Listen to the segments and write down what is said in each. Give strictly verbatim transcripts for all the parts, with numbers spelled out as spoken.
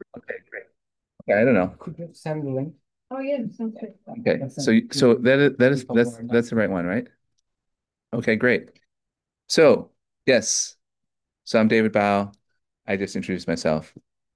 Okay, great. Okay, I don't know. Could you send the link? Oh, yeah, sounds good. Okay, I'll so send you- it so to that is that is people who that's are not. that's the right one, right? Okay, great. So yes, so I'm David Bao. I just introduced myself.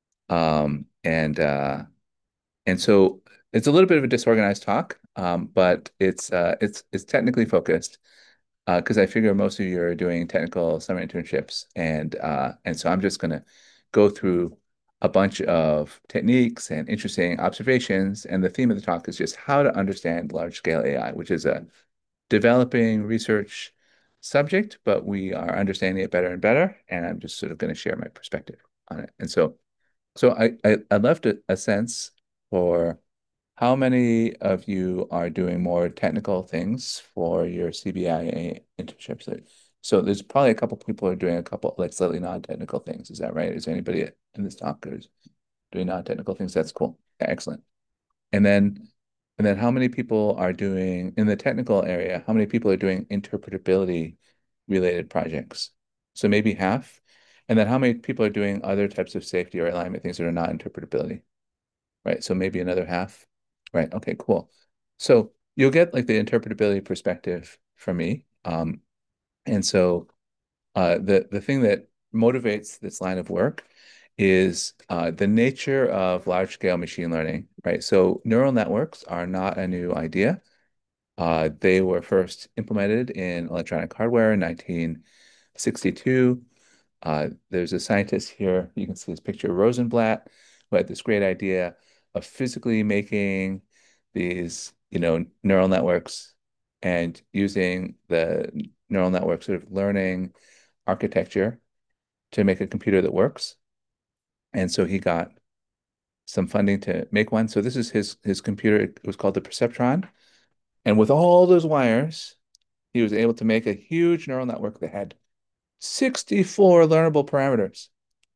Um, and uh, and so it's a little bit of a disorganized talk, um, but it's uh, it's it's technically focused uh, because I figure most of you are doing technical summer internships, and uh, and so I'm just going to go through a bunch of techniques and interesting observations, and the theme of the talk is just how to understand large-scale A I, which is a developing research subject, but we are understanding it better and better, and I'm just sort of going to share my perspective on it. And so, so I, I I left a, a sense for how many of you are doing more technical things for your C B I A internships? Like, so there's probably a couple people who are doing a couple like slightly non-technical things. Is that right? Is there anybody in this talk who's doing non-technical things? That's cool. Yeah, excellent. And then, and then how many people are doing in the technical area? How many people are doing interpretability related projects? So maybe half. And then how many people are doing other types of safety or alignment things that are not interpretability? Right? So maybe another half. Right. Okay, cool. So you'll get like the interpretability perspective from me. Um, and so uh, the the thing that motivates this line of work is uh, the nature of large scale machine learning, right? So neural networks are not a new idea. Uh, they were first implemented in electronic hardware in nineteen sixty-two. Uh, there's a scientist here, you can see his picture, Rosenblatt, who had this great idea of physically making these, you know, neural networks and using the neural network sort of learning architecture to make a computer that works. And so he got some funding to make one. So this is his his computer. It was called the Perceptron. And with all those wires, he was able to make a huge neural network that had sixty-four learnable parameters,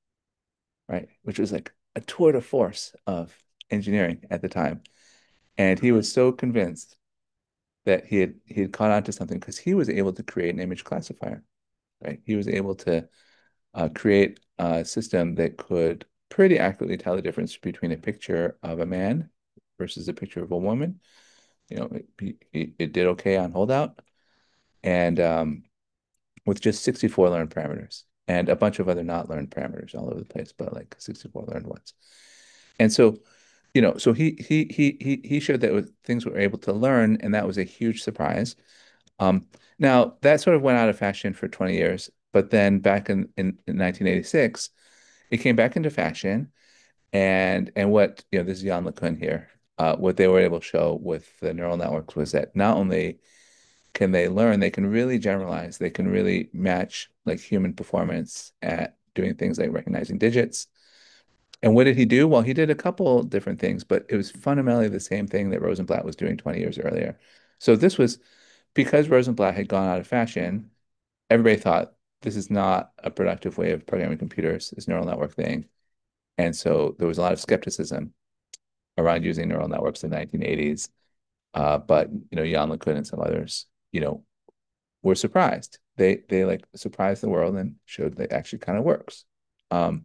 right? Which was like a tour de force of engineering at the time. And he was so convinced that he had he had caught on to something because he was able to create an image classifier, right? He was able to uh, create a system that could pretty accurately tell the difference between a picture of a man versus a picture of a woman. You know, it, it, it did okay on holdout, and um, with just sixty-four learned parameters and a bunch of other not learned parameters all over the place, but like sixty-four learned ones. And so, you know, so he he he he he showed that with, things were able to learn, and that was a huge surprise. Um, Now that sort of went out of fashion for twenty years, but then back in, in, in nineteen eighty-six, it came back into fashion. And and what, you know, this is Jan LeCun here. Uh, what they were able to show with the neural networks was that not only can they learn, they can really generalize, they can really match like human performance at doing things like recognizing digits. And what did he do? Well, he did a couple different things, but it was fundamentally the same thing that Rosenblatt was doing twenty years earlier. So this was because Rosenblatt had gone out of fashion, everybody thought this is not a productive way of programming computers, this neural network thing. And so there was a lot of skepticism around using neural networks in the nineteen eighties. Uh, but you know, Jan LeCun and some others, you know, were surprised. They they like surprised the world and showed that it actually kind of works. Um,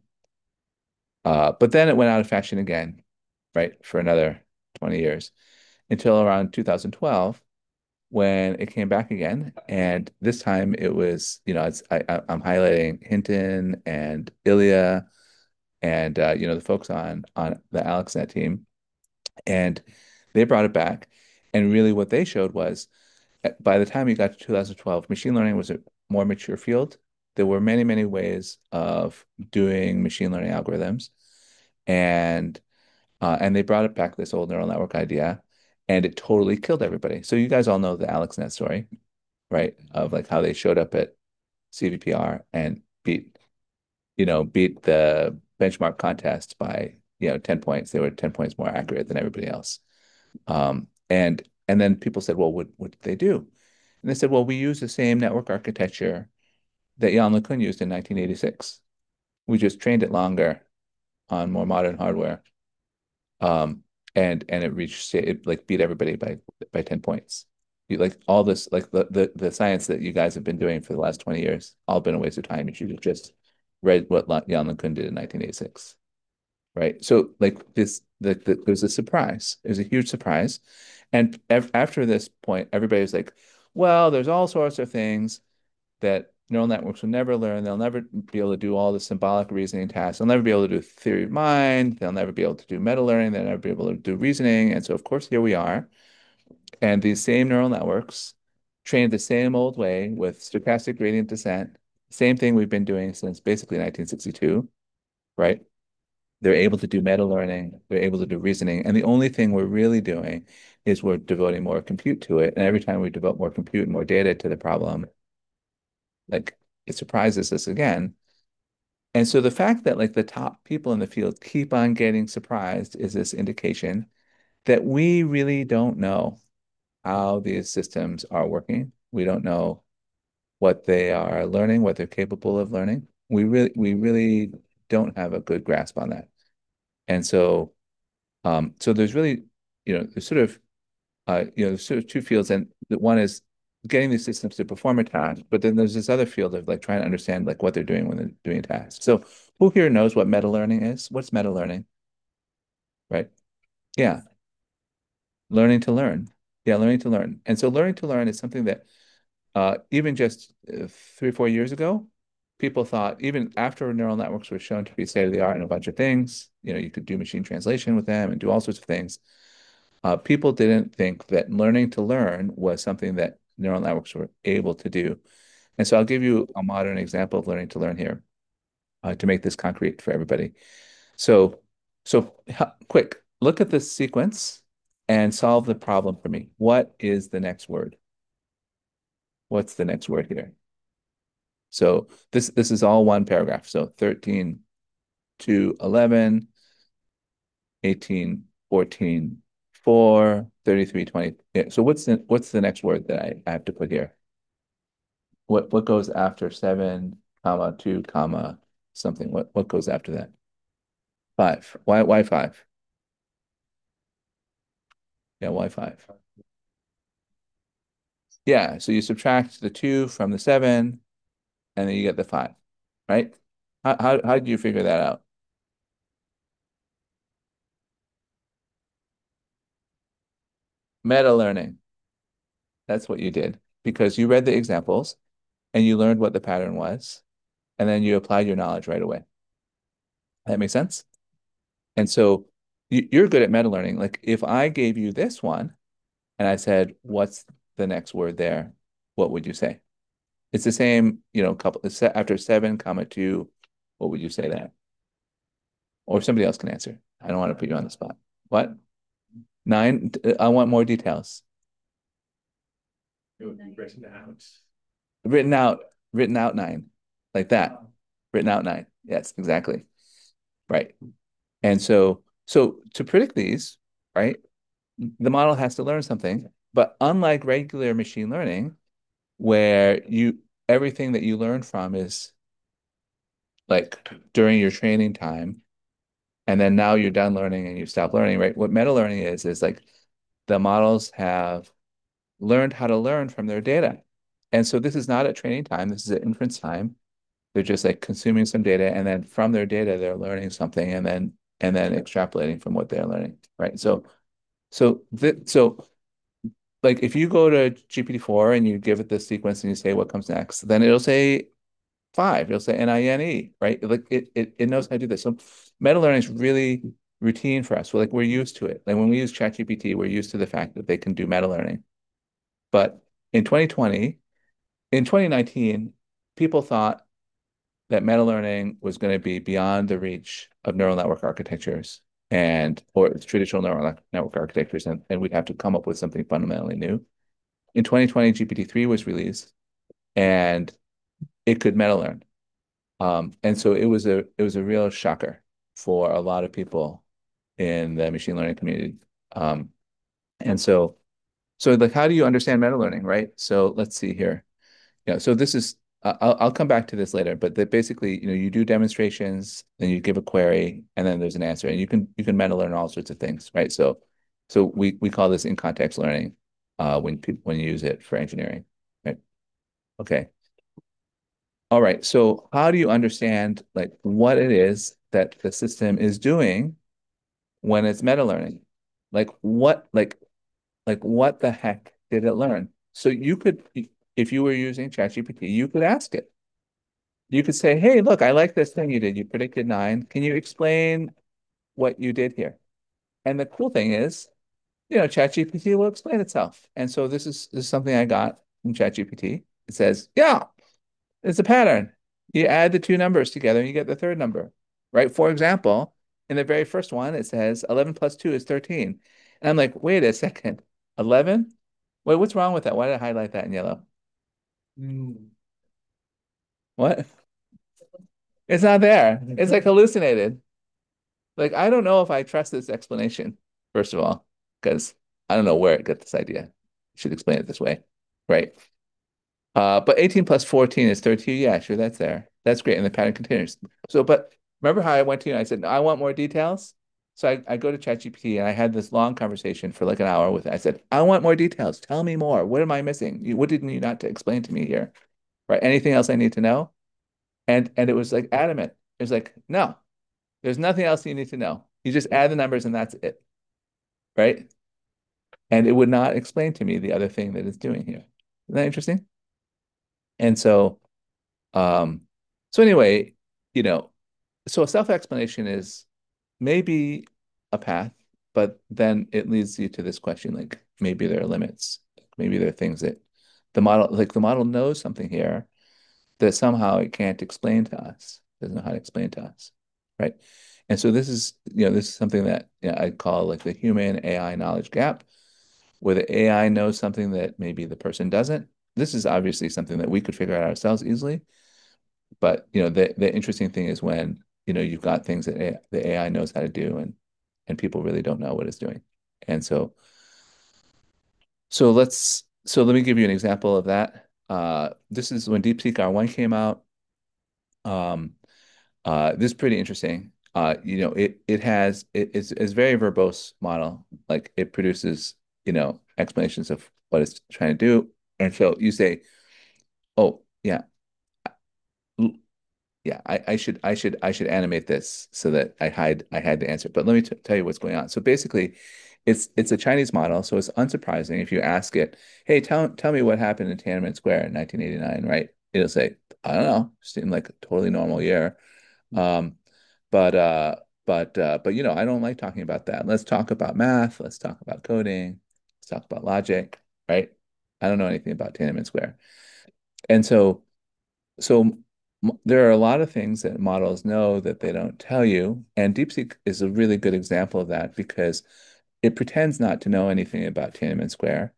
uh, but then it went out of fashion again, right, for another twenty years until around two thousand twelve when it came back again. And this time it was, you know, it's I, I- I'm highlighting Hinton and Ilya and uh, you know, the folks on on the AlexNet team, and they brought it back. And really, what they showed was uh, by the time you got to two thousand twelve, machine learning was a more mature field. There were many, many ways of doing machine learning algorithms, and uh, and they brought it back this old neural network idea, and it totally killed everybody. So you guys all know the AlexNet story, right? Of like how they showed up at C V P R and beat, you know, beat the benchmark contest by, you know, ten points. They were ten points more accurate than everybody else. Um, and and then people said, well, what what did they do? And they said, well, we use the same network architecture that Jan LeCun used in nineteen eighty-six. We just trained it longer on more modern hardware. Um, and and it reached it like beat everybody by by ten points. You, like all this, like the, the the science that you guys have been doing for the last twenty years, all been a waste of time. You should have just read what Jan LeCun did in nineteen eighty-six. right? So like this, the, the, there's a surprise. There's a huge surprise. And af after this point, everybody's like, well, there's all sorts of things that neural networks will never learn. They'll never be able to do all the symbolic reasoning tasks. They'll never be able to do theory of mind. They'll never be able to do meta learning. They'll never be able to do reasoning. And so, of course, here we are. And these same neural networks trained the same old way with stochastic gradient descent, same thing we've been doing since basically nineteen sixty-two, right? They're able to do meta learning, they're able to do reasoning. And the only thing we're really doing is we're devoting more compute to it. And every time we devote more compute and more data to the problem, like it surprises us again. And so the fact that like the top people in the field keep on getting surprised is this indication that we really don't know how these systems are working. We don't know what they are learning, what they're capable of learning. We really, we really don't have a good grasp on that. And so, um, so there's really, you know, there's sort of, uh, you know, there's sort of two fields, and the one is getting these systems to perform a task, but then there's this other field of like trying to understand like what they're doing when they're doing a task. So, who here knows what meta learning is? What's meta learning, right? Yeah, learning to learn. Yeah, learning to learn. And so, learning to learn is something that Uh, even just uh, three, four years ago, people thought, even after neural networks were shown to be state of the art in a bunch of things, you know, you could do machine translation with them and do all sorts of things. Uh, people didn't think that learning to learn was something that neural networks were able to do. And so I'll give you a modern example of learning to learn here uh, to make this concrete for everybody. So, so h- quick, look at this sequence and solve the problem for me. What is the next word? What's the next word here? So this this is all one paragraph. So thirteen to eleven, eighteen, fourteen, four, thirty-three, twenty. Yeah. So what's the what's the next word that I, I have to put here? What what goes after seven, comma, two, comma, something? What what goes after that? Five. Why why five? Yeah, why five? Yeah, so you subtract the two from the seven, and then you get the five, right? How how how did you figure that out? Meta learning. That's what you did because you read the examples and you learned what the pattern was, and then you applied your knowledge right away. That makes sense? And so you, you're good at meta learning. Like if I gave you this one and I said, what's the next word there? What would you say? It's the same, you know, couple after seven, comma two, what would you say there? Or somebody else can answer. I don't want to put you on the spot. What? Nine? I want more details. It would be written out. Written out, written out nine. Like that. Written out nine. Yes, exactly. Right. And so, so to predict these, right, the model has to learn something. But unlike regular machine learning, where you everything that you learn from is like during your training time, and then now you're done learning and you stop learning, right? What meta learning is is like the models have learned how to learn from their data. And so this is not at training time, this is at inference time. They're just like consuming some data, and then from their data, they're learning something, and then and then extrapolating from what they're learning, right? So so th so like if you go to G P T four and you give it this sequence and you say what comes next, then it'll say five. It'll say N I N E, right? Like it it it knows how to do this. So meta learning is really routine for us. We're like we're used to it. Like when we use ChatGPT, we're used to the fact that they can do meta learning. But in twenty twenty, in twenty nineteen, people thought that meta learning was going to be beyond the reach of neural network architectures and or traditional neural network architectures, and, and we'd have to come up with something fundamentally new. In twenty twenty, G P T three was released, and it could meta learn. Um, and so it was a it was a real shocker for a lot of people in the machine learning community. Um, and so so like how do you understand meta learning, right? So let's see here. Yeah, so this is uh, I'll I'll come back to this later, but that basically, you know, you do demonstrations, then you give a query, and then there's an answer, and you can you can meta learn all sorts of things, right? So so we we call this in context learning uh, when people when you use it for engineering, right? Okay. All right. So how do you understand like what it is that the system is doing when it's meta learning. Like what, like, like what the heck did it learn? So you could, if you were using ChatGPT, you could ask it. You could say, "Hey, look, I like this thing you did. You predicted nine. Can you explain what you did here?" And the cool thing is, you know, ChatGPT will explain itself. And so this is this is something I got from ChatGPT. It says, "Yeah, it's a pattern. You add the two numbers together and you get the third number." Right? For example, in the very first one, it says eleven plus two is thirteen. And I'm like, wait a second. eleven? Wait, what's wrong with that? Why did I highlight that in yellow? Mm. What? It's not there. It's like hallucinated. Like, I don't know if I trust this explanation, first of all, because I don't know where it got this idea. I should explain it this way. Right. Uh, but eighteen plus fourteen is thirty-two. Yeah, sure, that's there. That's great. And the pattern continues. So, but remember how I went to you and I said, "No, I want more details." So I, I go to ChatGPT and I had this long conversation for like an hour with it. I said, "I want more details. Tell me more. What am I missing? You, what didn't you not to explain to me here? Right? Anything else I need to know?" And and it was like adamant. It was like, "No, there's nothing else you need to know. You just add the numbers and that's it." Right? And it would not explain to me the other thing that it's doing here. Isn't that interesting? And so Um, so anyway, you know, so a self-explanation is maybe a path, but then it leads you to this question, like maybe there are limits. Maybe there are things that the model, like the model knows something here that somehow it can't explain to us, doesn't know how to explain to us, right? And so this is, you know, this is something that, you know, I call like the human A I knowledge gap, where the A I knows something that maybe the person doesn't. This is obviously something that we could figure out ourselves easily. But you know, the the interesting thing is when, you know, you've got things that A I, the A I knows how to do and and people really don't know what it's doing. And so so let's so let me give you an example of that. Uh, this is when DeepSeek R one came out. Um, uh, this is pretty interesting. Uh, you know, it it has it, it's it's a very verbose model. Like it produces, you know, explanations of what it's trying to do. And so you say, "Oh, yeah, yeah, I, I should I should I should animate this so that I hide I hide the answer." But let me t tell you what's going on. So basically, it's it's a Chinese model, so it's unsurprising if you ask it, "Hey, tell tell me what happened in Tiananmen Square in nineteen eighty-nine," right? It'll say, "I don't know, seemed like a totally normal year." Um, but uh, but uh, but you know, I don't like talking about that. Let's talk about math. Let's talk about coding. Let's talk about logic, right? I don't know anything about Tiananmen Square, and so. So there are a lot of things that models know that they don't tell you, and DeepSeek is a really good example of that because it pretends not to know anything about Tiananmen Square.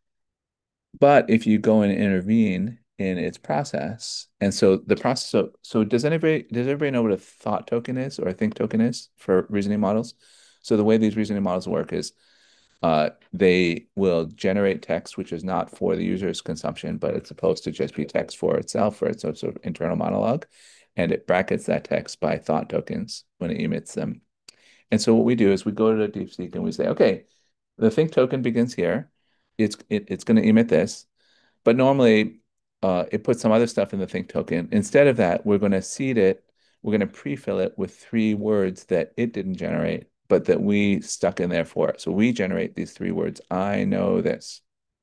But if you go and intervene in its process, and so the process, so, so does anybody does everybody know what a thought token is or a think token is for reasoning models? So the way these reasoning models work is uh, they will generate text, which is not for the user's consumption, but it's supposed to just be text for itself, for its sort of internal monologue. And it brackets that text by thought tokens when it emits them. And so what we do is we go to DeepSeek and we say, okay, the think token begins here. It's it, it's going to emit this, but normally uh, it puts some other stuff in the think token. Instead of that, we're going to seed it. We're going to pre-fill it with three words that it didn't generate, but that we stuck in there for it. So we generate these three words. I know this.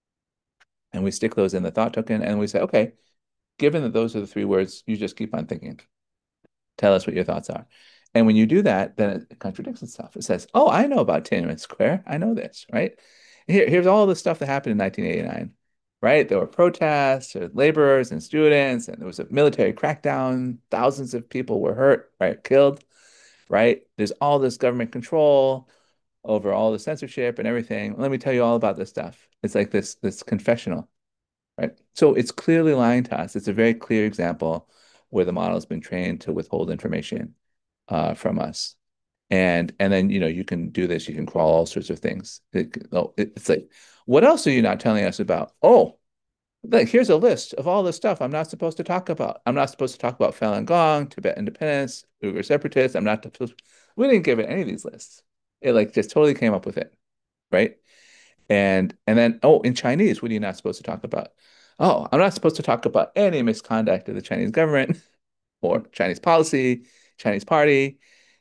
And we stick those in the thought token and we say, okay, given that those are the three words, you just keep on thinking. Tell us what your thoughts are. And when you do that, then it contradicts itself. It says, oh, I know about Tiananmen Square. I know this, right? Here, here's all the stuff that happened in nineteen eighty-nine, right? There were protests, there were laborers and students, and there was a military crackdown. Thousands of people were hurt, right? Killed, right? There's all this government control over all the censorship and everything. Let me tell you all about this stuff. It's like this, this confessional, right? So it's clearly lying to us. It's a very clear example where the model has been trained to withhold information uh, from us. And and then, you know, you can do this, you can crawl all sorts of things. It, oh, it's like, what else are you not telling us about? Oh, like here's a list of all the stuff I'm not supposed to talk about. I'm not supposed to talk about Falun Gong, Tibet independence, Uyghur separatists. I'm not supposed. We didn't give it any of these lists. It like just totally came up with it, right? And and then, oh, in Chinese, what are you not supposed to talk about? Oh, I'm not supposed to talk about any misconduct of the Chinese government or Chinese policy, Chinese party.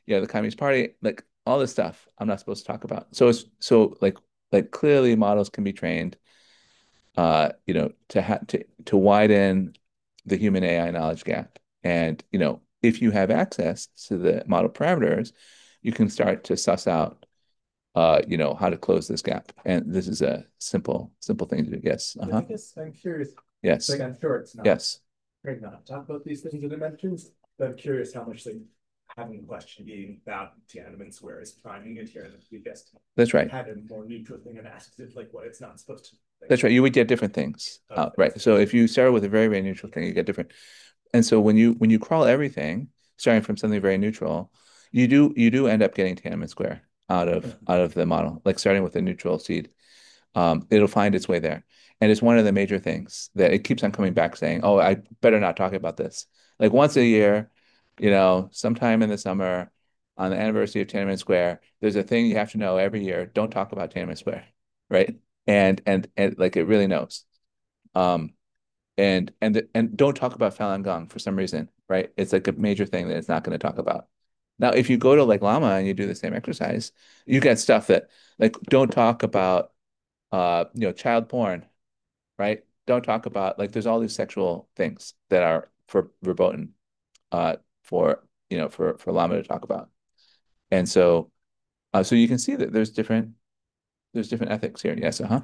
yeah, the Communist Party, like all this stuff I'm not supposed to talk about. So it's so like like clearly models can be trained uh, you know, to ha to to widen the human A I knowledge gap. And, you know, if you have access to the model parameters, you can start to suss out uh, you know, how to close this gap. And this is a simple, simple thing to do. Yes. Yeah, I Uh-huh. guess I'm curious, Yes. like I'm sure it's not Yes. great not to talk about these things or dimensions, but I'm curious how much like having a question being about Tiananmen Square is finding it here that we just That's right. had a more neutral thing and asked it like what it's not supposed to like That's right. You would get different things. of Uh, right. So if you start with a very, very neutral thing, you get different. And so when you when you crawl everything, starting from something very neutral, you do you do end up getting Tiananmen Square out of out of the model, like starting with a neutral seed. Um, it'll find its way there. And it's one of the major things that it keeps on coming back saying, oh, I better not talk about this. Like once a year, you know, sometime in the summer on the anniversary of Tiananmen Square, there's a thing you have to know every year. Don't talk about Tiananmen Square, right? And and and like it really knows. Um, and and and don't talk about Falun Gong for some reason, right? It's like a major thing that it's not going to talk about. Now, if you go to like Llama and you do the same exercise, you get stuff that like don't talk about uh, you know, child porn, right? Don't talk about like there's all these sexual things that are for verboten uh for you know for for Llama to talk about. And so uh so you can see that there's different there's different ethics here. Yes, uh-huh.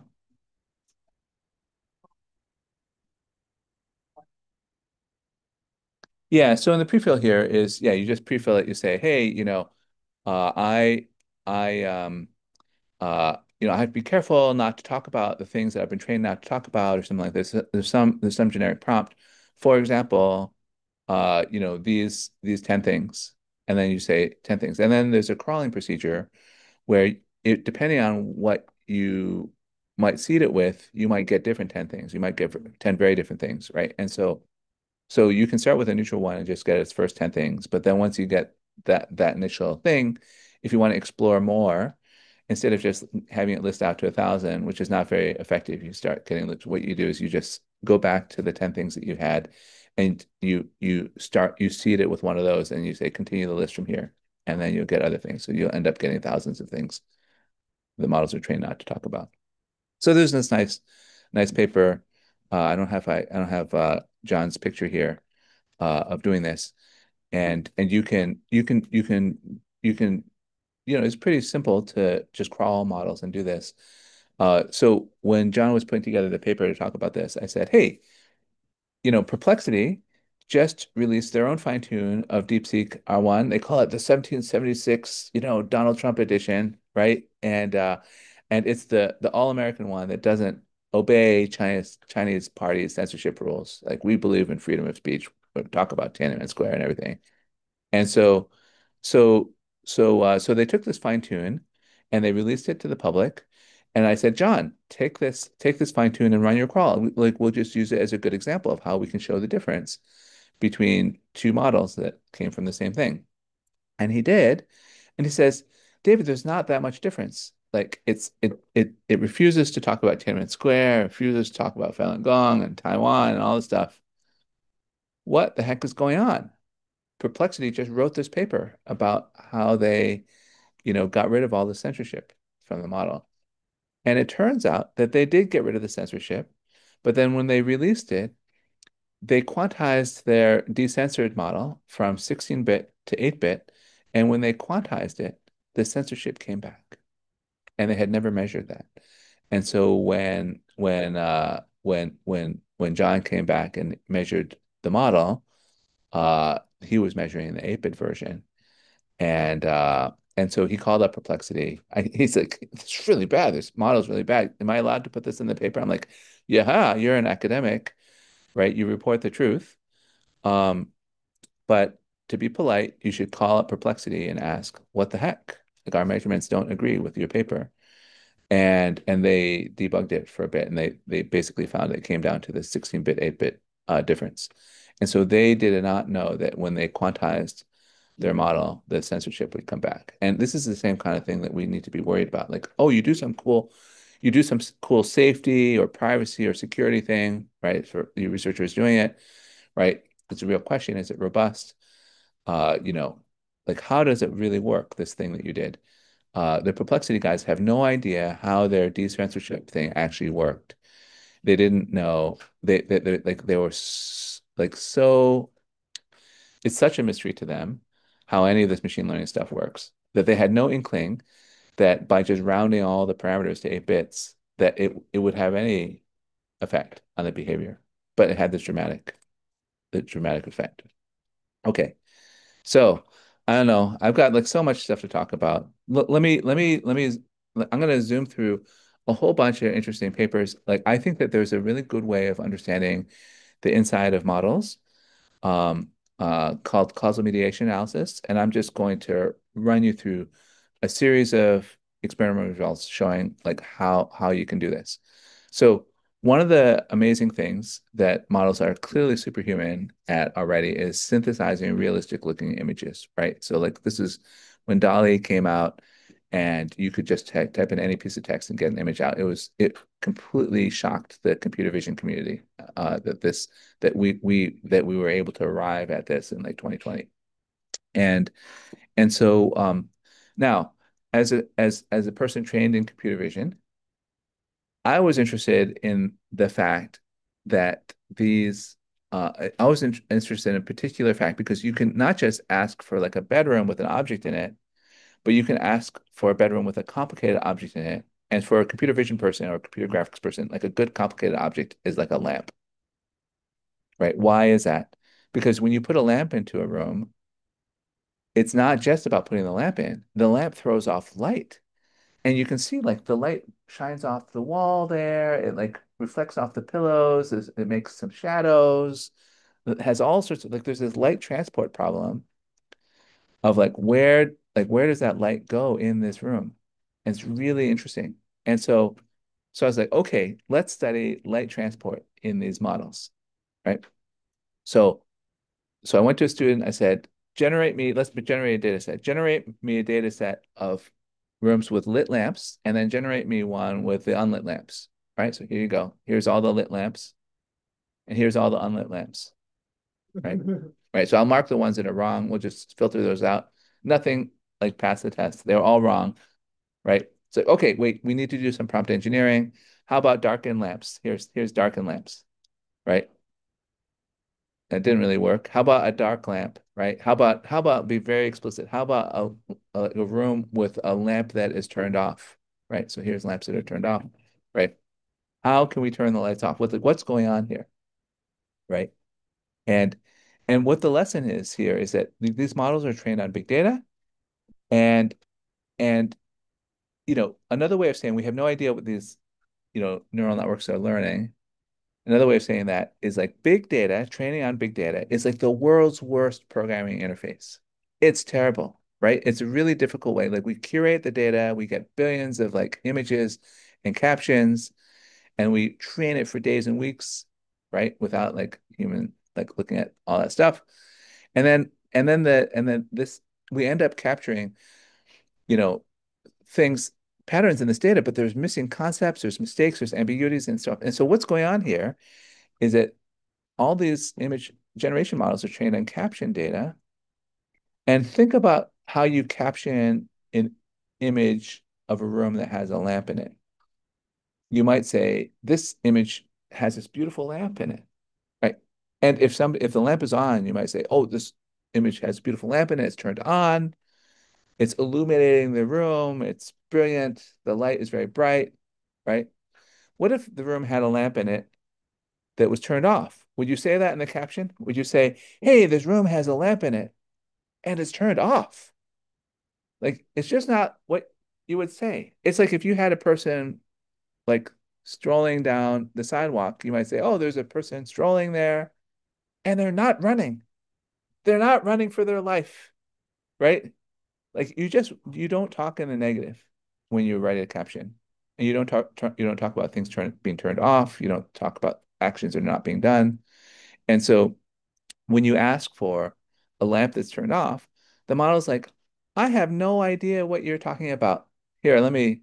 Yeah, so in the prefill here is yeah, you just prefill it, you say, hey, you know, uh I I um uh you know, I have to be careful not to talk about the things that I've been trained not to talk about or something like this. There's some there's some generic prompt. For example, uh, you know, these these ten things, and then you say ten things. And then there's a crawling procedure where it depending on what you might seed it with, you might get different ten things. You might get ten very different things, right? And so so you can start with a neutral one and just get its first ten things. But then once you get that that initial thing, if you want to explore more, instead of just having it list out to a thousand, which is not very effective, you start getting what you do is you just go back to the ten things that you had and you you start you seed it with one of those and you say continue the list from here. And then you'll get other things. So you'll end up getting thousands of things the models are trained not to talk about. So there's this nice, nice paper. Uh, I don't have I, I don't have uh, John's picture here uh, of doing this, and and you can you can you can you can you know it's pretty simple to just crawl models and do this. Uh, so when John was putting together the paper to talk about this, I said, hey, you know, Perplexity just released their own fine tune of DeepSeek R one. They call it the seventeen seventy-six, you know, Donald Trump edition, right? And uh and it's the the all-American one that doesn't obey Chinese Chinese party censorship rules. Like we believe in freedom of speech. We talk about Tiananmen Square and everything. And so so so uh so they took this fine tune and they released it to the public. And I said, John, take this, take this fine tune and run your crawl. We- Like we'll just use it as a good example of how we can show the difference between two models that came from the same thing. And he did. And he says, David, there's not that much difference. Like it's it it it refuses to talk about Tiananmen Square, refuses to talk about Falun Gong and Taiwan and all this stuff. What the heck is going on? Perplexity just wrote this paper about how they, you know, got rid of all the censorship from the model. And it turns out that they did get rid of the censorship, but then when they released it, they quantized their decensored model from sixteen bit to eight bit. And when they quantized it, the censorship came back. And they had never measured that. And so when when uh when when when John came back and measured the model, uh he was measuring the eight bit version. And uh and so he called up Perplexity. I, he's like, it's really bad. This model's really bad. Am I allowed to put this in the paper? I'm like, yeah, you're an academic, right? You report the truth. Um, but to be polite, you should call up Perplexity and ask, what the heck? Like our measurements don't agree with your paper. And and they debugged it for a bit and they they basically found it came down to the sixteen bit, eight bit uh, difference. And so they did not know that when they quantized their model, the censorship would come back. And this is the same kind of thing that we need to be worried about. Like, oh, you do some cool, you do some cool safety or privacy or security thing, right? For the researchers doing it, right? It's a real question. Is it robust? Uh, you know, like how does it really work, this thing that you did? Uh, the Perplexity guys have no idea how their decensorship thing actually worked. They didn't know they, they, they like they were s like so it's such a mystery to them how any of this machine learning stuff works that they had no inkling that by just rounding all the parameters to eight bits that it it would have any effect on the behavior, but it had this dramatic the dramatic effect. Okay, so I don't know. I've got like so much stuff to talk about. L let me let me let me. I'm going to zoom through a whole bunch of interesting papers. Like I think that there's a really good way of understanding the inside of models um, uh, called causal mediation analysis, and I'm just going to run you through a series of experimental results showing like how how you can do this. So one of the amazing things that models are clearly superhuman at already is synthesizing realistic looking images, right? So like this is when DALL-E came out and you could just type, type in any piece of text and get an image out. It was it completely shocked the computer vision community uh, that this that we we that we were able to arrive at this in like twenty twenty. And and so um, now as a as as a person trained in computer vision, I was interested in the fact that these uh, I was in, interested in a particular fact because you can not just ask for like a bedroom with an object in it, but you can ask for a bedroom with a complicated object in it. And for a computer vision person or a computer graphics person, like a good complicated object is like a lamp, right? Why is that? Because when you put a lamp into a room, it's not just about putting the lamp in. The lamp throws off light. And you can see like the light shines off the wall there. It like reflects off the pillows. It makes some shadows. It has all sorts of like there's this light transport problem of like where like where does that light go in this room? And it's really interesting. And so so I was like, okay, let's study light transport in these models, right? So so I went to a student, I said, generate me, let's generate a data set. Generate me a data set of rooms with lit lamps, and then generate me one with the unlit lamps. Right. So here you go. Here's all the lit lamps, and here's all the unlit lamps. Right. Right. So I'll mark the ones that are wrong. We'll just filter those out. Nothing like pass the test. They're all wrong. Right. So okay, wait, we need to do some prompt engineering. How about darken lamps? Here's here's darken lamps. Right. That didn't really work. How about a dark lamp, right? How about how about be very explicit? How about a, a, a room with a lamp that is turned off, right? So here's lamps that are turned off, right? How can we turn the lights off? What what's going on here, right? And and what the lesson is here is that these models are trained on big data, and and you know another way of saying we have no idea what these you know neural networks are learning. Another way of saying that is like big data, training on big data is like the world's worst programming interface. It's terrible, right? It's a really difficult way. Like we curate the data, we get billions of like images and captions, and we train it for days and weeks, right? Without like human like looking at all that stuff. And then and then the and then this we end up capturing, you know, things, patterns in this data, but there's missing concepts, there's mistakes, there's ambiguities and stuff. And so what's going on here is that all these image generation models are trained on caption data. And think about how you caption an image of a room that has a lamp in it. You might say, this image has this beautiful lamp in it, right? And if some if the lamp is on, you might say, oh, this image has a beautiful lamp in it, it's turned on, it's illuminating the room, it's brilliant, the light is very bright, right? What if the room had a lamp in it that was turned off? Would you say that in the caption? Would you say, hey, this room has a lamp in it and it's turned off? Like, it's just not what you would say. It's like if you had a person like strolling down the sidewalk, you might say, oh, there's a person strolling there and they're not running. They're not running for their life, right? Like you just you don't talk in the negative when you write a caption. And you don't talk you don't talk about things turn, being turned off. You don't talk about actions that are not being done. And so when you ask for a lamp that's turned off, the model's like, I have no idea what you're talking about. Here, let me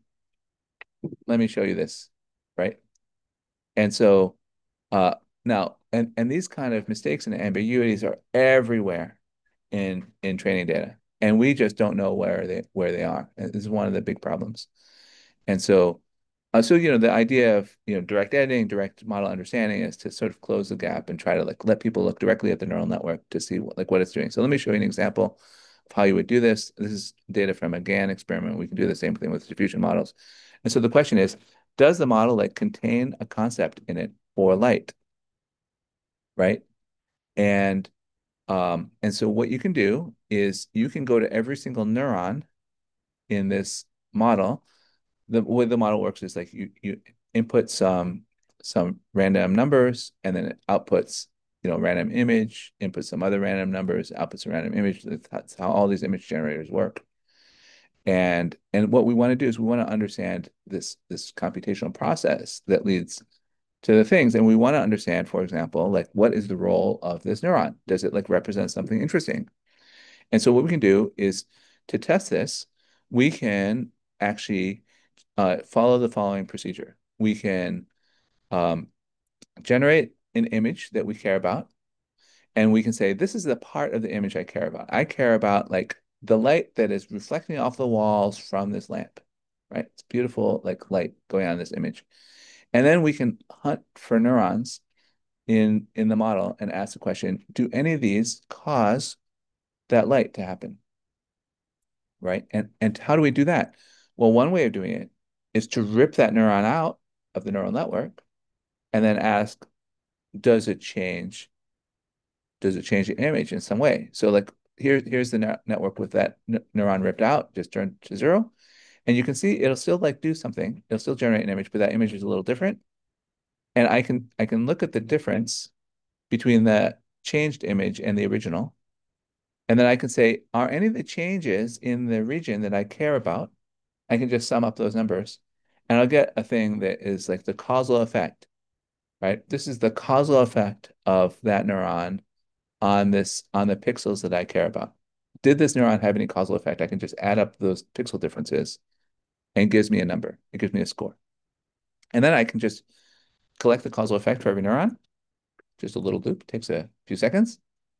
let me show you this, right? And so uh now and and these kind of mistakes and ambiguities are everywhere in in training data. and we just don't know where they where they are. And this is one of the big problems. And so, uh, so you know, the idea of you know direct editing, direct model understanding is to sort of close the gap and try to like let people look directly at the neural network to see what, like what it's doing. So let me show you an example of how you would do this. This is data from a GAN experiment. We can do the same thing with diffusion models. And so the question is, does the model like contain a concept in it for light, right? And um, and so what you can do is you can go to every single neuron in this model. The way the model works is like you you input some some random numbers and then it outputs, you know, random image, inputs some other random numbers, outputs a random image. That's how all these image generators work. And and what we want to do is we want to understand this this computational process that leads to the things. And we want to understand, for example, like what is the role of this neuron? Does it like represent something interesting? And so what we can do is to test this, we can actually uh, follow the following procedure. We can um, generate an image that we care about, and we can say, this is the part of the image I care about. I care about like the light that is reflecting off the walls from this lamp, right? It's beautiful, like light going on in this image. And then we can hunt for neurons in in the model and ask the question, do any of these cause that light to happen, right? And and how do we do that? Well, one way of doing it is to rip that neuron out of the neural network and then ask, does it change? Does it change the image in some way? So like here, here's the ne network with that neuron ripped out, just turned to zero. And you can see it'll still like do something. It'll still generate an image, but that image is a little different. And I can I can look at the difference between the changed image and the original. And then I can say, are any of the changes in the region that I care about? I can just sum up those numbers and I'll get a thing that is like the causal effect, right? This is the causal effect of that neuron on this on the pixels that I care about. Did this neuron have any causal effect? I can just add up those pixel differences and it gives me a number. It gives me a score. And then I can just collect the causal effect for every neuron. Just a little loop, takes a few seconds.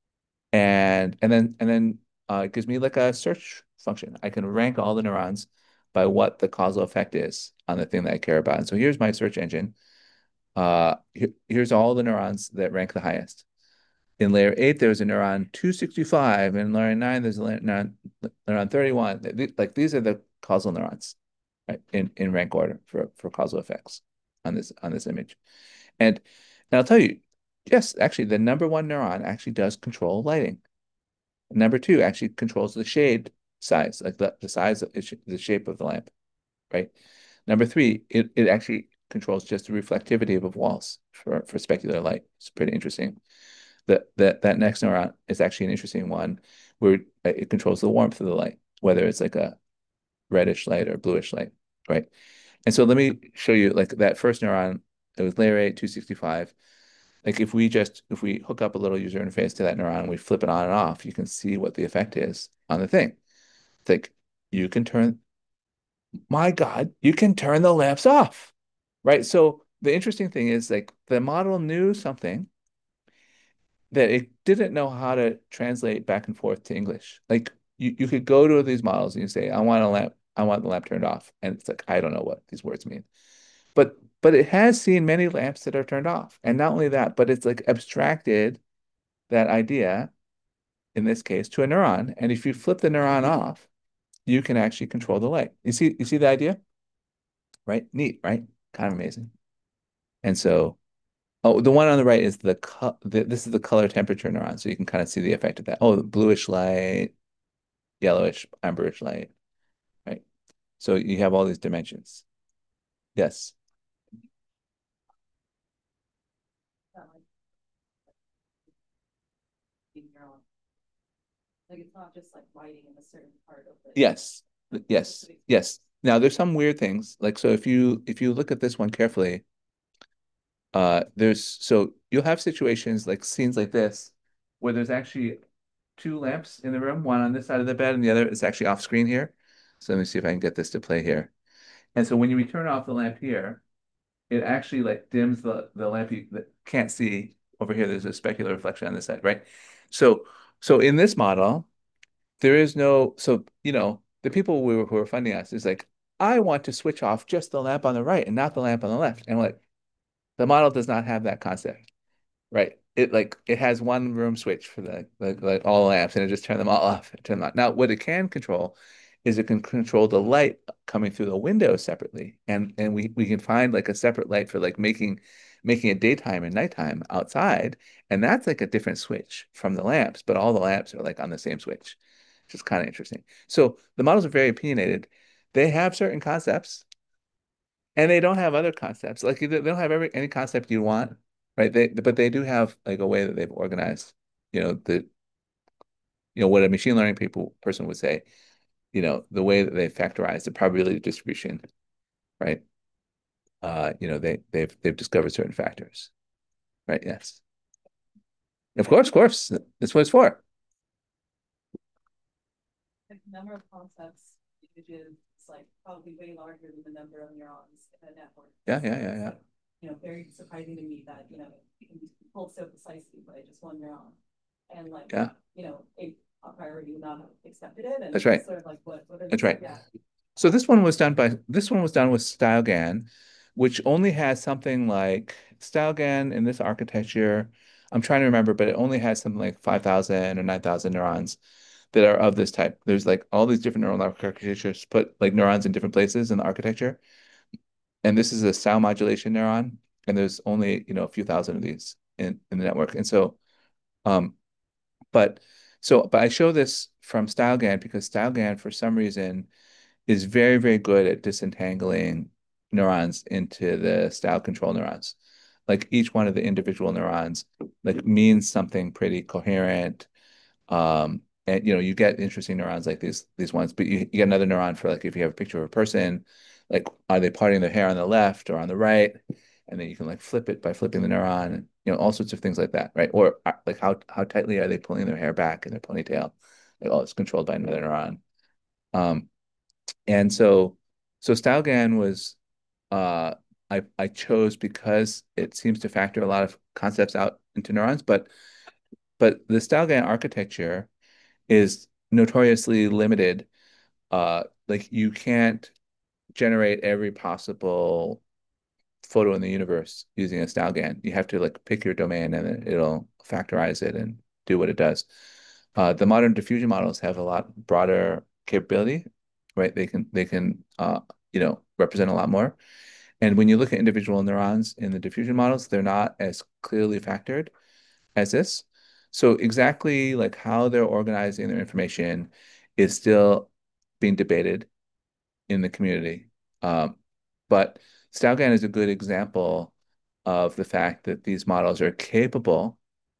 And and then and then uh, it gives me like a search function. I can rank all the neurons by what the causal effect is on the thing that I care about. And so here's my search engine. Uh, here, here's all the neurons that rank the highest. In layer eight, there's a neuron two sixty-five. In layer nine, there's a neuron, neuron thirty-one. Like these are the causal neurons, right? In, in rank order for, for causal effects on this on this image. And, and I'll tell you, yes, actually, the number one neuron actually does control lighting. Number two actually controls the shade size, like the, the size of the shape of the lamp, right? Number three, it, it actually controls just the reflectivity of walls for, for specular light. It's pretty interesting. That that that next neuron is actually an interesting one where it controls the warmth of the light, whether it's like a reddish light or bluish light, right? And so let me show you like that first neuron. It was layer eight, two sixty-five. Like if we just if we hook up a little user interface to that neuron and we flip it on and off, you can see what the effect is on the thing. It's like you can turn, my God, you can turn the lamps off, right? So the interesting thing is like the model knew something that it didn't know how to translate back and forth to English. Like you, you could go to these models and you say, I want a lamp, I want the lamp turned off. And it's like, I don't know what these words mean. But but it has seen many lamps that are turned off. And not only that, but it's like abstracted that idea, in this case, to a neuron. And if you flip the neuron off, you can actually control the light. You see, you see the idea? Right? Neat, right? Kind of amazing. And so oh, the one on the right is the, co the this is the color temperature neuron, so you can kind of see the effect of that. Oh, bluish light, yellowish, amberish light, right? So you have all these dimensions. Yes. Like it's not just like lighting in a certain part of it. Yes. Yes. Yes. Now there's some weird things. Like so if you if you look at this one carefully, uh there's so you'll have situations like scenes like this where there's actually two lamps in the room, one on this side of the bed and the other is actually off screen here. So let me see if I can get this to play here. And so when you turn off the lamp here, it actually like dims the the lamp you can't see over here. There's a specular reflection on this side, right? So so in this model, there is no, so, you know, the people we were, who are funding us is like, I want to switch off just the lamp on the right and not the lamp on the left. And we're like, the model does not have that concept, right? It like it has one room switch for the like, like all lamps, and it just turn them all off and turn them on. Now, what it can control is it can control the light coming through the window separately, and and we we can find like a separate light for like making making it daytime and nighttime outside, and that's like a different switch from the lamps, but all the lamps are like on the same switch, which is kind of interesting. So the models are very opinionated. They have certain concepts and they don't have other concepts. Like they don't have every any concept you want, right? They but they do have like a way that they've organized, you know, the you know what a machine learning people person would say, you know, the way that they factorize the probability distribution, right? Uh, you know, they they've they've discovered certain factors, right? Yes. Of course, of course. That's what it's for. The number of concepts images is like probably way larger than the number of neurons in a network. Yeah, yeah, yeah, yeah. You know, very surprising to me that, you know, it can be pulled so precisely by just one neuron. And like, Yeah. you know, a, a priority would not have accepted it. And That's right. sort of like what, what are That's the, right. yeah. So this one was done by this one was done with StyleGAN, which only has something like StyleGAN in this architecture. I'm trying to remember, but it only has something like five thousand or nine thousand neurons that are of this type. There's like all these different neural architectures put like neurons in different places in the architecture. And this is a style modulation neuron, and there's only, you know, a few thousand of these in, in the network. And so um but so but I show this from StyleGAN because StyleGAN for some reason is very, very good at disentangling neurons into the style control neurons. Like each one of the individual neurons like means something pretty coherent. Um, and you know, you get interesting neurons like these these ones, but you, you get another neuron for like if you have a picture of a person, like are they parting their hair on the left or on the right? And then you can like flip it by flipping the neuron, you know, all sorts of things like that, right? Or uh, like how how tightly are they pulling their hair back in their ponytail? Like all it's controlled by another neuron. Um, and so, so StyleGAN was uh, I I chose because it seems to factor a lot of concepts out into neurons, but but the StyleGAN architecture is notoriously limited. Uh, like you can't generate every possible photo in the universe using a StyleGAN. You have to like pick your domain and it'll factorize it and do what it does. Uh, the modern diffusion models have a lot broader capability, right? They can they can uh, you know represent a lot more. And when you look at individual neurons in the diffusion models, they're not as clearly factored as this. So exactly like how they're organizing their information is still being debated in the community. Um, but StyleGAN is a good example of the fact that these models are capable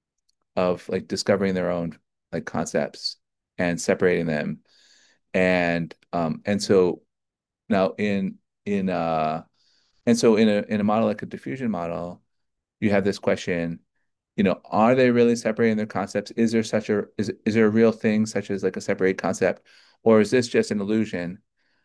of like discovering their own like concepts and separating them. And um, and so now in in uh and so in a in a model like a diffusion model, you have this question, you know, are they really separating their concepts? Is there such a is is there a real thing such as like a separate concept, or is this just an illusion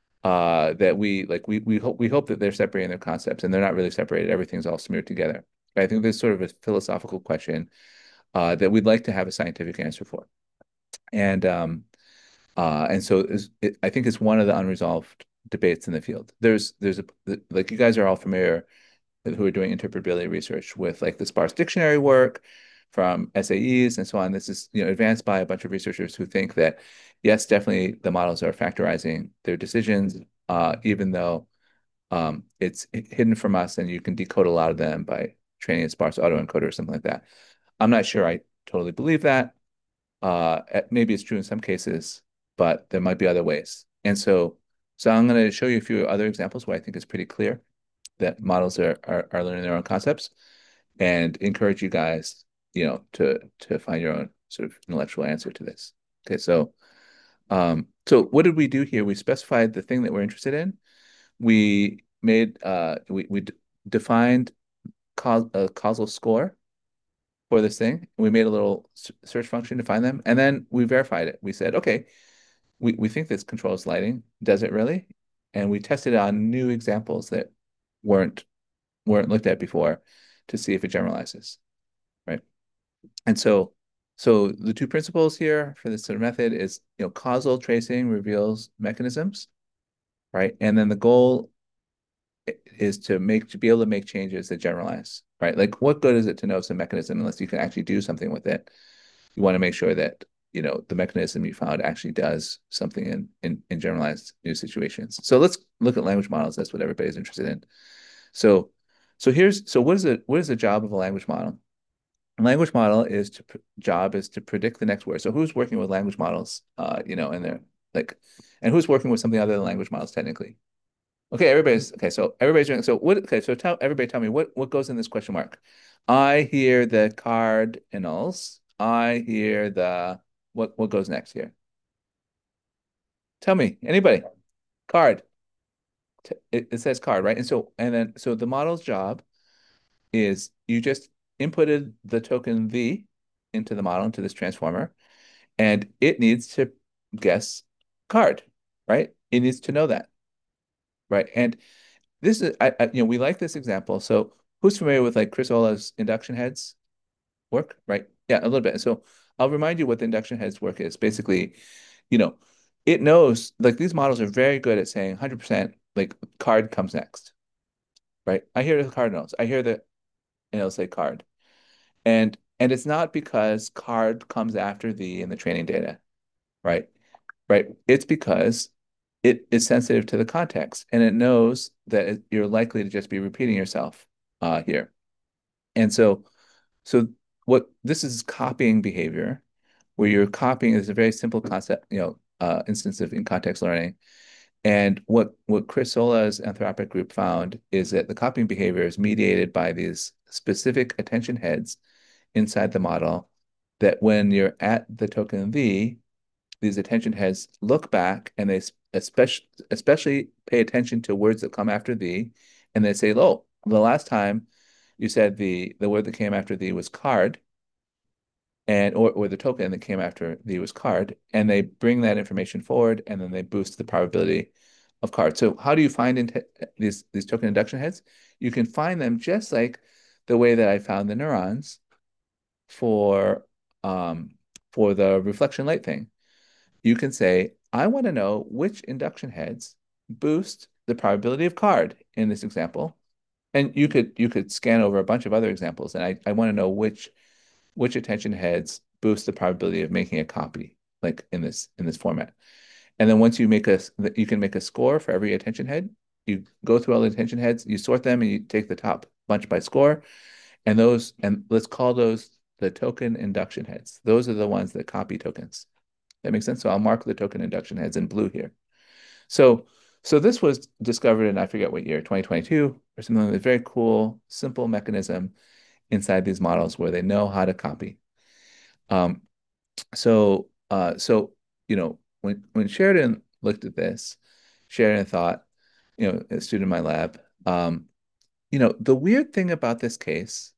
uh that we like we we hope we hope that they're separating their concepts and they're not really separated. Everything's all smeared together. I think there's sort of a philosophical question uh that we'd like to have a scientific answer for. And um uh and so is it, I think it's one of the unresolved debates in the field. There's there's a like you guys are all familiar who are doing interpretability research with like the sparse dictionary work from S A Es and so on. This is, you know, advanced by a bunch of researchers who think that, yes, definitely the models are factorizing their decisions, uh, even though um, it's hidden from us and you can decode a lot of them by training a sparse autoencoder or something like that. I'm not sure I totally believe that. Uh, maybe it's true in some cases, but there might be other ways. And so, so I'm going to show you a few other examples where I think it's pretty clear that models are, are are learning their own concepts and encourage you guys, you know, to to find your own sort of intellectual answer to this. Okay, so um, so what did we do here? We specified the thing that we're interested in. We made uh we we d defined cause a causal score for this thing. We made a little search function to find them, and then we verified it. We said, okay, we, we think this controls lighting. Does it really? And we tested it on new examples that weren't weren't looked at before to see if it generalizes, right? And so, So the two principles here for this sort of method is, you know, causal tracing reveals mechanisms, right? And then the goal is to make to be able to make changes that generalize, right? Like what good is it to know some mechanism unless you can actually do something with it? You want to make sure that, you know, the mechanism you found actually does something in in, in generalized new situations. So let's look at language models. That's what everybody's interested in. So so here's so what is it what is the job of a language model? A language model is to job is to predict the next word. So who's working with language models uh, you know, and they're like and who's working with something other than language models technically? Okay, everybody's okay. So everybody's doing so. What? Okay, so tell everybody. Tell me what what goes in this question mark. I hear the cardinals. I hear the what? What goes next here? Tell me, anybody. Card. It, it says card, right? And so and then so the model's job is you just inputted the token the into the model into this transformer, and it needs to guess card, right? It needs to know that, right? And this is, I, I, you know, we like this example. So who's familiar with like Chris Ola's induction heads work, right? Yeah, a little bit. So I'll remind you what the induction heads work is. Basically, you know, it knows like these models are very good at saying one hundred percent like card comes next, right? I hear the cardinals. I hear the, and it'll say card. And and it's not because card comes after the in the training data, right? Right. It's because it is sensitive to the context and it knows that it, you're likely to just be repeating yourself uh, here. And so, so what this is copying behavior, where you're copying is a very simple concept, you know, uh, instance of in context learning. And what what Chris Sola's Anthropic group found is that the copying behavior is mediated by these specific attention heads inside the model. That when you're at the token the, these attention heads look back and they especially especially pay attention to words that come after the, and they say, "Oh, the last time you said the the word that came after the was card, and or or the token that came after the was card," and they bring that information forward, and then they boost the probability of card. So how do you find in these these token induction heads? You can find them just like the way that I found the neurons for um for the reflection light thing. You can say, I want to know which induction heads boost the probability of card in this example. And you could you could scan over a bunch of other examples, and I, I want to know which which attention heads boost the probability of making a copy, like in this in this format. And then once you make a you can make a score for every attention head. You go through all the attention heads, you sort them, and you take the top bunch by score. And those and let's call those the token induction heads. Those are the ones that copy tokens. That makes sense. So I'll mark the token induction heads in blue here. So, so this was discovered in I forget what year, twenty twenty-two or something like that. Very cool, simple mechanism inside these models where they know how to copy. Um, so, uh, so you know, when when Sheridan looked at this, Sheridan thought, you know, a student in my lab, um, you know, the weird thing about this case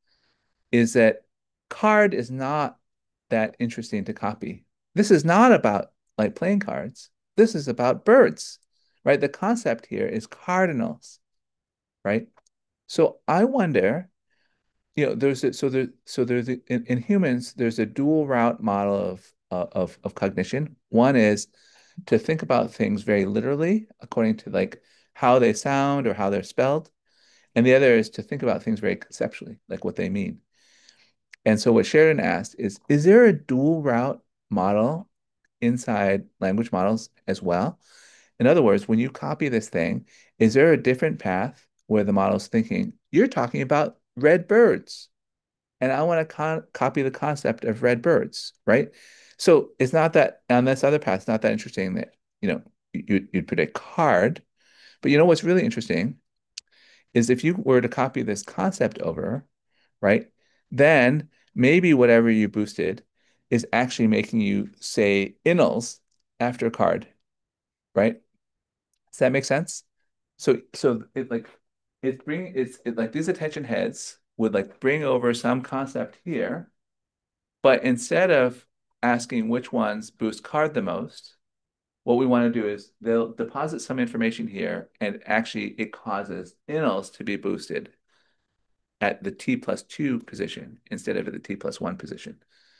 is that card is not that interesting to copy. This is not about like playing cards. This is about birds, right? The concept here is cardinals, right? So I wonder, you know, there's a, so there so there's a, in, in humans there's a dual route model of uh, of of cognition. One is to think about things very literally according to like how they sound or how they're spelled, and the other is to think about things very conceptually, like what they mean. And so what Sheridan asked is, is there a dual route model inside language models as well? In other words, when you copy this thing, is there a different path where the model's thinking, you're talking about red birds, and I want to con copy the concept of red birds, right? So it's not that on this other path, it's not that interesting that, you know, you, you'd predict card. But you know what's really interesting is if you were to copy this concept over, right? Then maybe whatever you boosted is actually making you say inals after a card, right? Does that make sense? So so it like it's bring it's it like these attention heads would like bring over some concept here, but instead of asking which ones boost card the most, what we want to do is they'll deposit some information here and actually it causes inals to be boosted at the t plus two position instead of at the t plus one position.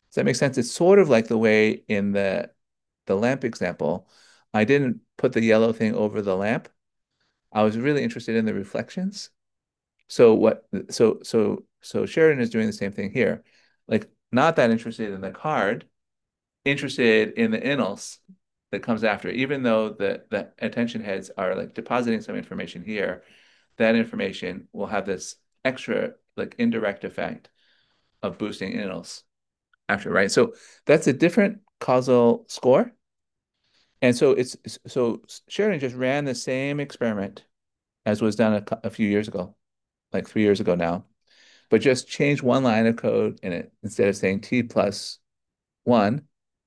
Does that make sense? It's sort of like the way in the the lamp example, I didn't put the yellow thing over the lamp. I was really interested in the reflections. So what so so so Sheridan is doing the same thing here. Like not that interested in the card, interested in the innels that comes after, even though the the attention heads are like depositing some information here, that information will have this extra like indirect effect of boosting innels after, right? So that's a different causal score. And so it's so Sheridan just ran the same experiment as was done a, a few years ago, like three years ago now, but just changed one line of code in it. Instead of saying T plus one,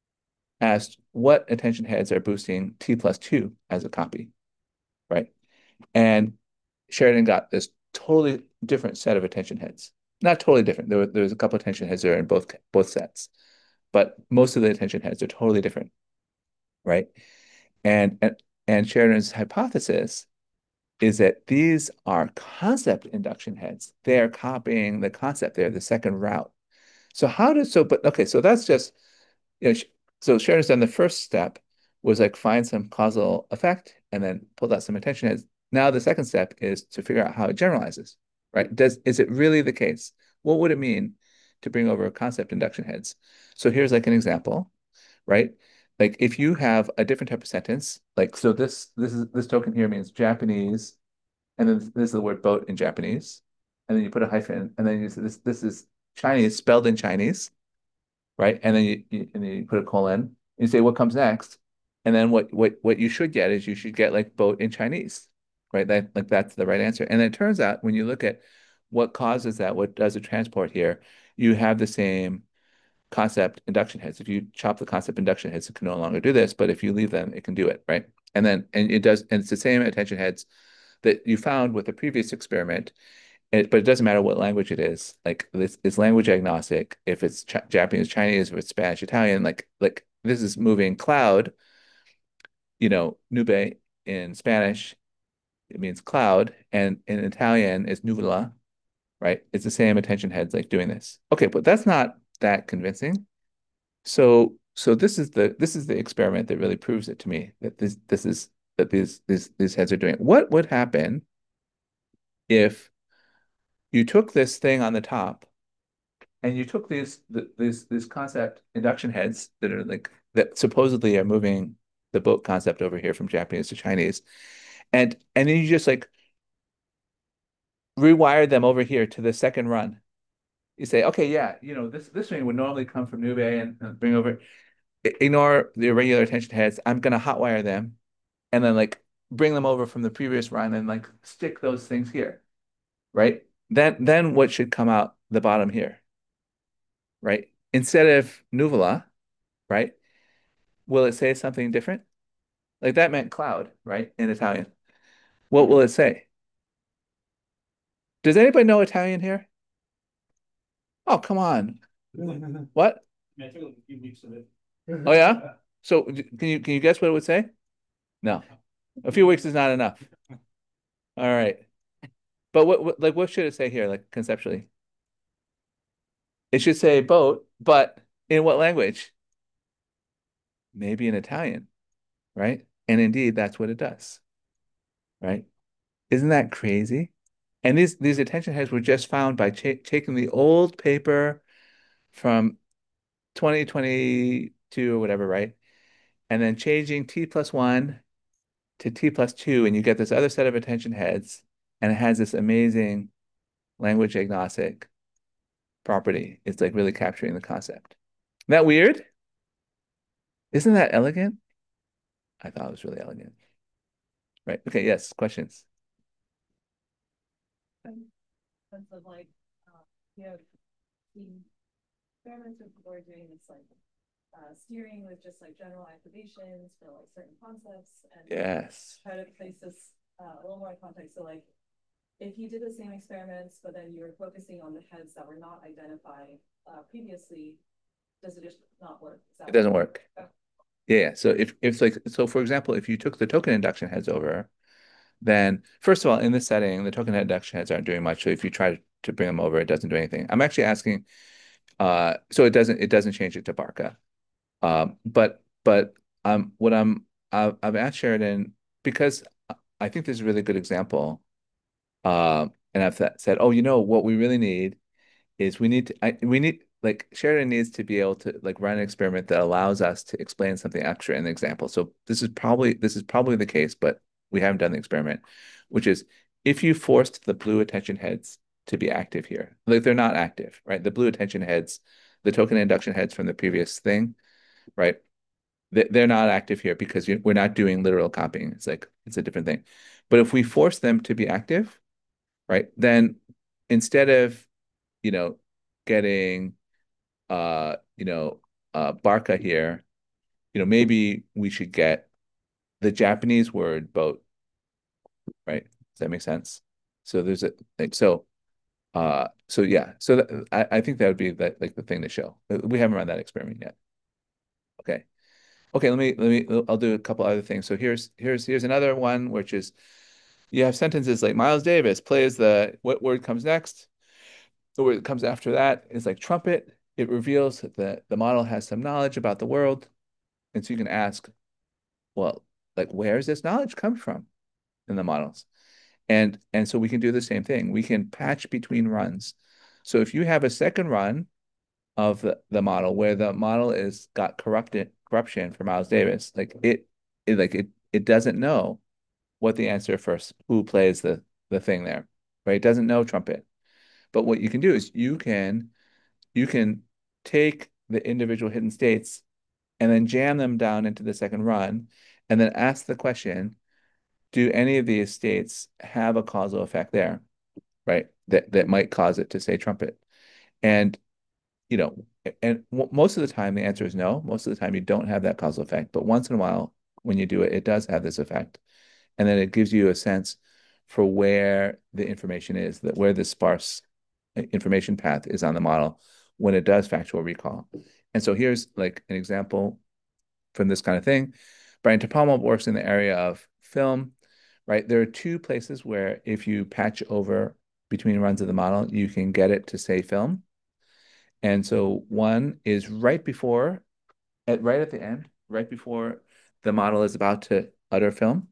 asked what attention heads are boosting T plus two as a copy, right? And Sheridan got this totally different set of attention heads. Not totally different. There, were, there was a couple of attention heads there in both both sets, but most of the attention heads are totally different, right? And and and Sheridan's hypothesis is that these are concept induction heads. They are copying the concept there, the second route. So how does so? But okay, so that's just you know. So Sheridan's done the first step was like find some causal effect and then pull out some attention heads. Now the second step is to figure out how it generalizes, right? Does is it really the case? What would it mean to bring over concept induction heads? So here's like an example, right? Like if you have a different type of sentence, like so this this is this token here means Japanese, and then this is the word boat in Japanese, and then you put a hyphen, and then you say this this is Chinese spelled in Chinese, right? And then you, you and then you put a colon, and you say what comes next, and then what what what you should get is you should get like boat in Chinese, right? That like that's the right answer. And it turns out when you look at what causes that, what does a transport here, you have the same concept induction heads. If you chop the concept induction heads, it can no longer do this, but if you leave them, it can do it, right? And then and it does, and it's the same attention heads that you found with the previous experiment. It, but it doesn't matter what language it is. Like this is language agnostic. If it's Ch Japanese, Chinese, if it's Spanish, Italian, like like this is moving cloud. You know, nube in Spanish, it means cloud, and in Italian is nuvola, right? It's the same attention heads like doing this. Okay, but that's not that convincing. So so this is the this is the experiment that really proves it to me that this this is that these these these heads are doing it. What would happen if you took this thing on the top and you took these th these these concept induction heads that are like that supposedly are moving the boat concept over here from Japanese to Chinese, and and then you just like rewire them over here to the second run. You say, okay, yeah, you know this this thing would normally come from Nube and, and bring over. Ignore the irregular attention heads. I'm gonna hotwire them, and then like bring them over from the previous run and like stick those things here, right? Then then what should come out the bottom here? Right? Instead of nuvola, right? Will it say something different? Like that meant cloud, right? In Italian. What will it say? Does anybody know Italian here? Oh, come on. What? Yeah, it took like a few weeks of it. Oh yeah? So can you can you guess what it would say? No. A few weeks is not enough. All right. But what, what like what should it say here, like conceptually? It should say boat, but in what language? Maybe in Italian, right? And indeed, that's what it does, right? Isn't that crazy? And these these attention heads were just found by ch taking the old paper from twenty twenty-two or whatever, right? And then changing T plus one to T plus two, and you get this other set of attention heads, and it has this amazing language agnostic property. It's like really capturing the concept. Isn't that weird? Isn't that elegant? I thought it was really elegant. Right. Okay, yes, questions. Sense of like, uh, you know, the experiments with people are doing this like uh, steering with just like general activations for like certain concepts and Yes. try to place this uh, a little more in context. So like if you did the same experiments, but then you were focusing on the heads that were not identified uh, previously, does it just not work? It doesn't work. Oh. Yeah. So if if like so for example, if you took the token induction heads over, then first of all, in this setting, the token induction heads aren't doing much. So if you try to, to bring them over, it doesn't do anything. I'm actually asking, Uh, so it doesn't it doesn't change it to Barca. Um, but but um, what I'm I've, I've asked Sheridan because I think this is a really good example. Um, and I've th- said, oh, you know what we really need is we need to I, we need like Sheridan needs to be able to like run an experiment that allows us to explain something extra in the example. So this is probably this is probably the case, but we haven't done the experiment, which is if you forced the blue attention heads to be active here, like they're not active, right? The blue attention heads, the token induction heads from the previous thing, right? They- They're not active here because you, we're not doing literal copying. It's like it's a different thing. But if we force them to be active, right, then instead of, you know, getting uh, you know, uh, Barca here, you know, maybe we should get the Japanese word boat, right? Does that make sense? So there's a like so uh so yeah, so that, I I think that would be that like the thing to show. Uh, We haven't run that experiment yet. Okay. Okay, let me let me I'll do a couple other things. So here's here's here's another one which is you have sentences like Miles Davis plays the what word comes next? The word that comes after that is like trumpet. It reveals that the, the model has some knowledge about the world. And so you can ask, well, like where does this knowledge come from in the models? And and so we can do the same thing. We can patch between runs. So if you have a second run of the, the model where the model is got corrupted corruption for Miles Davis, like it, it like it it doesn't know what the answer for who plays the the thing there, right? It doesn't know trumpet. But what you can do is you can you can take the individual hidden states and then jam them down into the second run and then ask the question, do any of these states have a causal effect there, right? That that might cause it to say trumpet. And you know, and most of the time the answer is no. Most of the time you don't have that causal effect, but once in a while when you do it, it does have this effect. And then it gives you a sense for where the information is, that where the sparse information path is on the model when it does factual recall. And so here's like an example from this kind of thing. Brian De Palma works in the area of film, right? There are two places where if you patch over between runs of the model, you can get it to say film. And so one is right before, at right at the end, right before the model is about to utter film.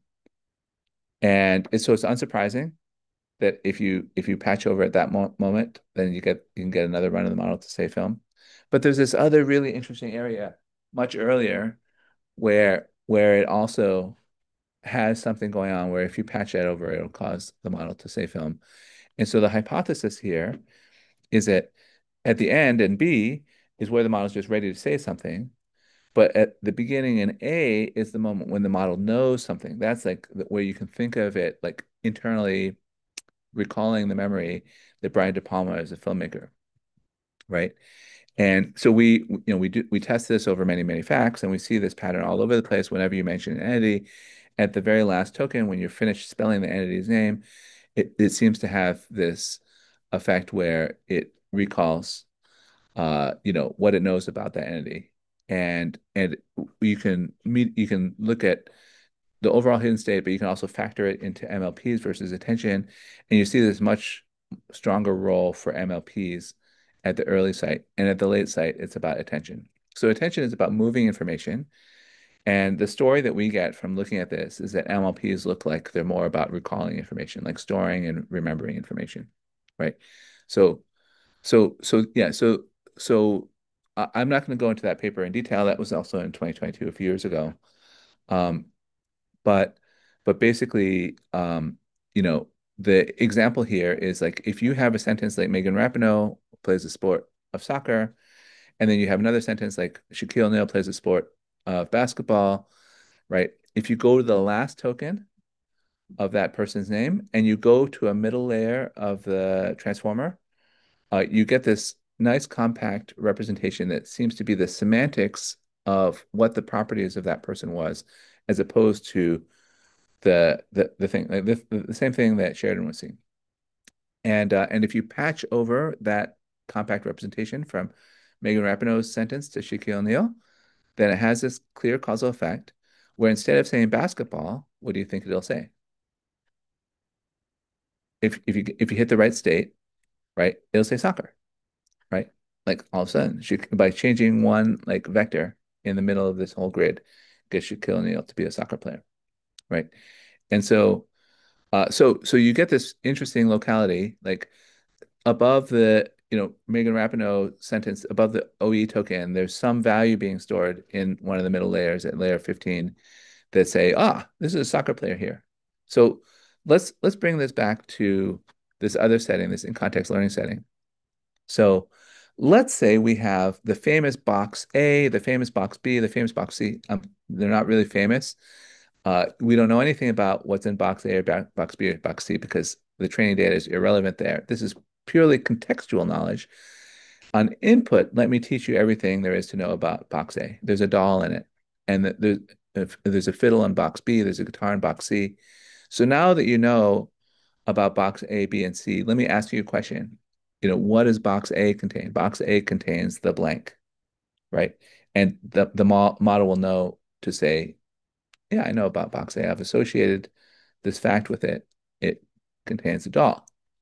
And it's, so it's unsurprising that if you if you patch over at that mo moment, then you get you can get another run of the model to say film. But there's this other really interesting area much earlier where where it also has something going on where if you patch that over, it'll cause the model to say film. And so the hypothesis here is that at the end in B is where the model is just ready to say something. But at the beginning in A is the moment when the model knows something. That's like where you can think of it like internally recalling the memory that Brian De Palma is a filmmaker, right? And so we, you know, we do we test this over many, many facts, and we see this pattern all over the place whenever you mention an entity. At the very last token, when you're finished spelling the entity's name, it, it seems to have this effect where it recalls uh, you know, what it knows about that entity. And and you can meet you can look at the overall hidden state, but you can also factor it into M L Ps versus attention. And you see this much stronger role for M L Ps at the early site. And at the late site, it's about attention. So attention is about moving information. And the story that we get from looking at this is that M L Ps look like they're more about recalling information, like storing and remembering information, right? So, so, so yeah, so, so I- I'm not going to go into that paper in detail. That was also in twenty twenty-two, a few years ago. Um, but but basically, um, you know, the example here is like if you have a sentence like Megan Rapinoe plays the sport of soccer, and then you have another sentence like Shaquille O'Neal plays the sport of basketball, right? If you go to the last token of that person's name and you go to a middle layer of the transformer, uh, you get this nice compact representation that seems to be the semantics of what the properties of that person was, as opposed to the the the thing like the, the same thing that Sheridan was seeing. And uh, and if you patch over that compact representation from Megan Rapinoe's sentence to Shaquille O'Neal, then it has this clear causal effect where instead of saying basketball, what do you think it'll say? If if you if you hit the right state, right, it'll say soccer, right? like all of a sudden, she by changing one like vector in the middle of this whole grid, gets Shaquille O'Neal to be a soccer player, right? And so, uh, so so you get this interesting locality, like above the, you know, Megan Rapinoe sentence, above the O E token, there's some value being stored in one of the middle layers at layer fifteen that say, ah, this is a soccer player here. So let's let's bring this back to this other setting, this in context learning setting. So let's say we have the famous box A, the famous box B, the famous box C. Um, they're not really famous. Uh, we don't know anything about what's in box A or box B or box C because the training data is irrelevant there. This is purely contextual knowledge. On input, let me teach you everything there is to know about box A. There's a doll in it, and there's there's a fiddle in box B. There's a guitar in box C. So now that you know about box A, B, and C, let me ask you a question. You know, what does box A contain? Box A contains the blank, right? And the the mo model will know to say, yeah, I know about box A. I've associated this fact with it. It contains a doll.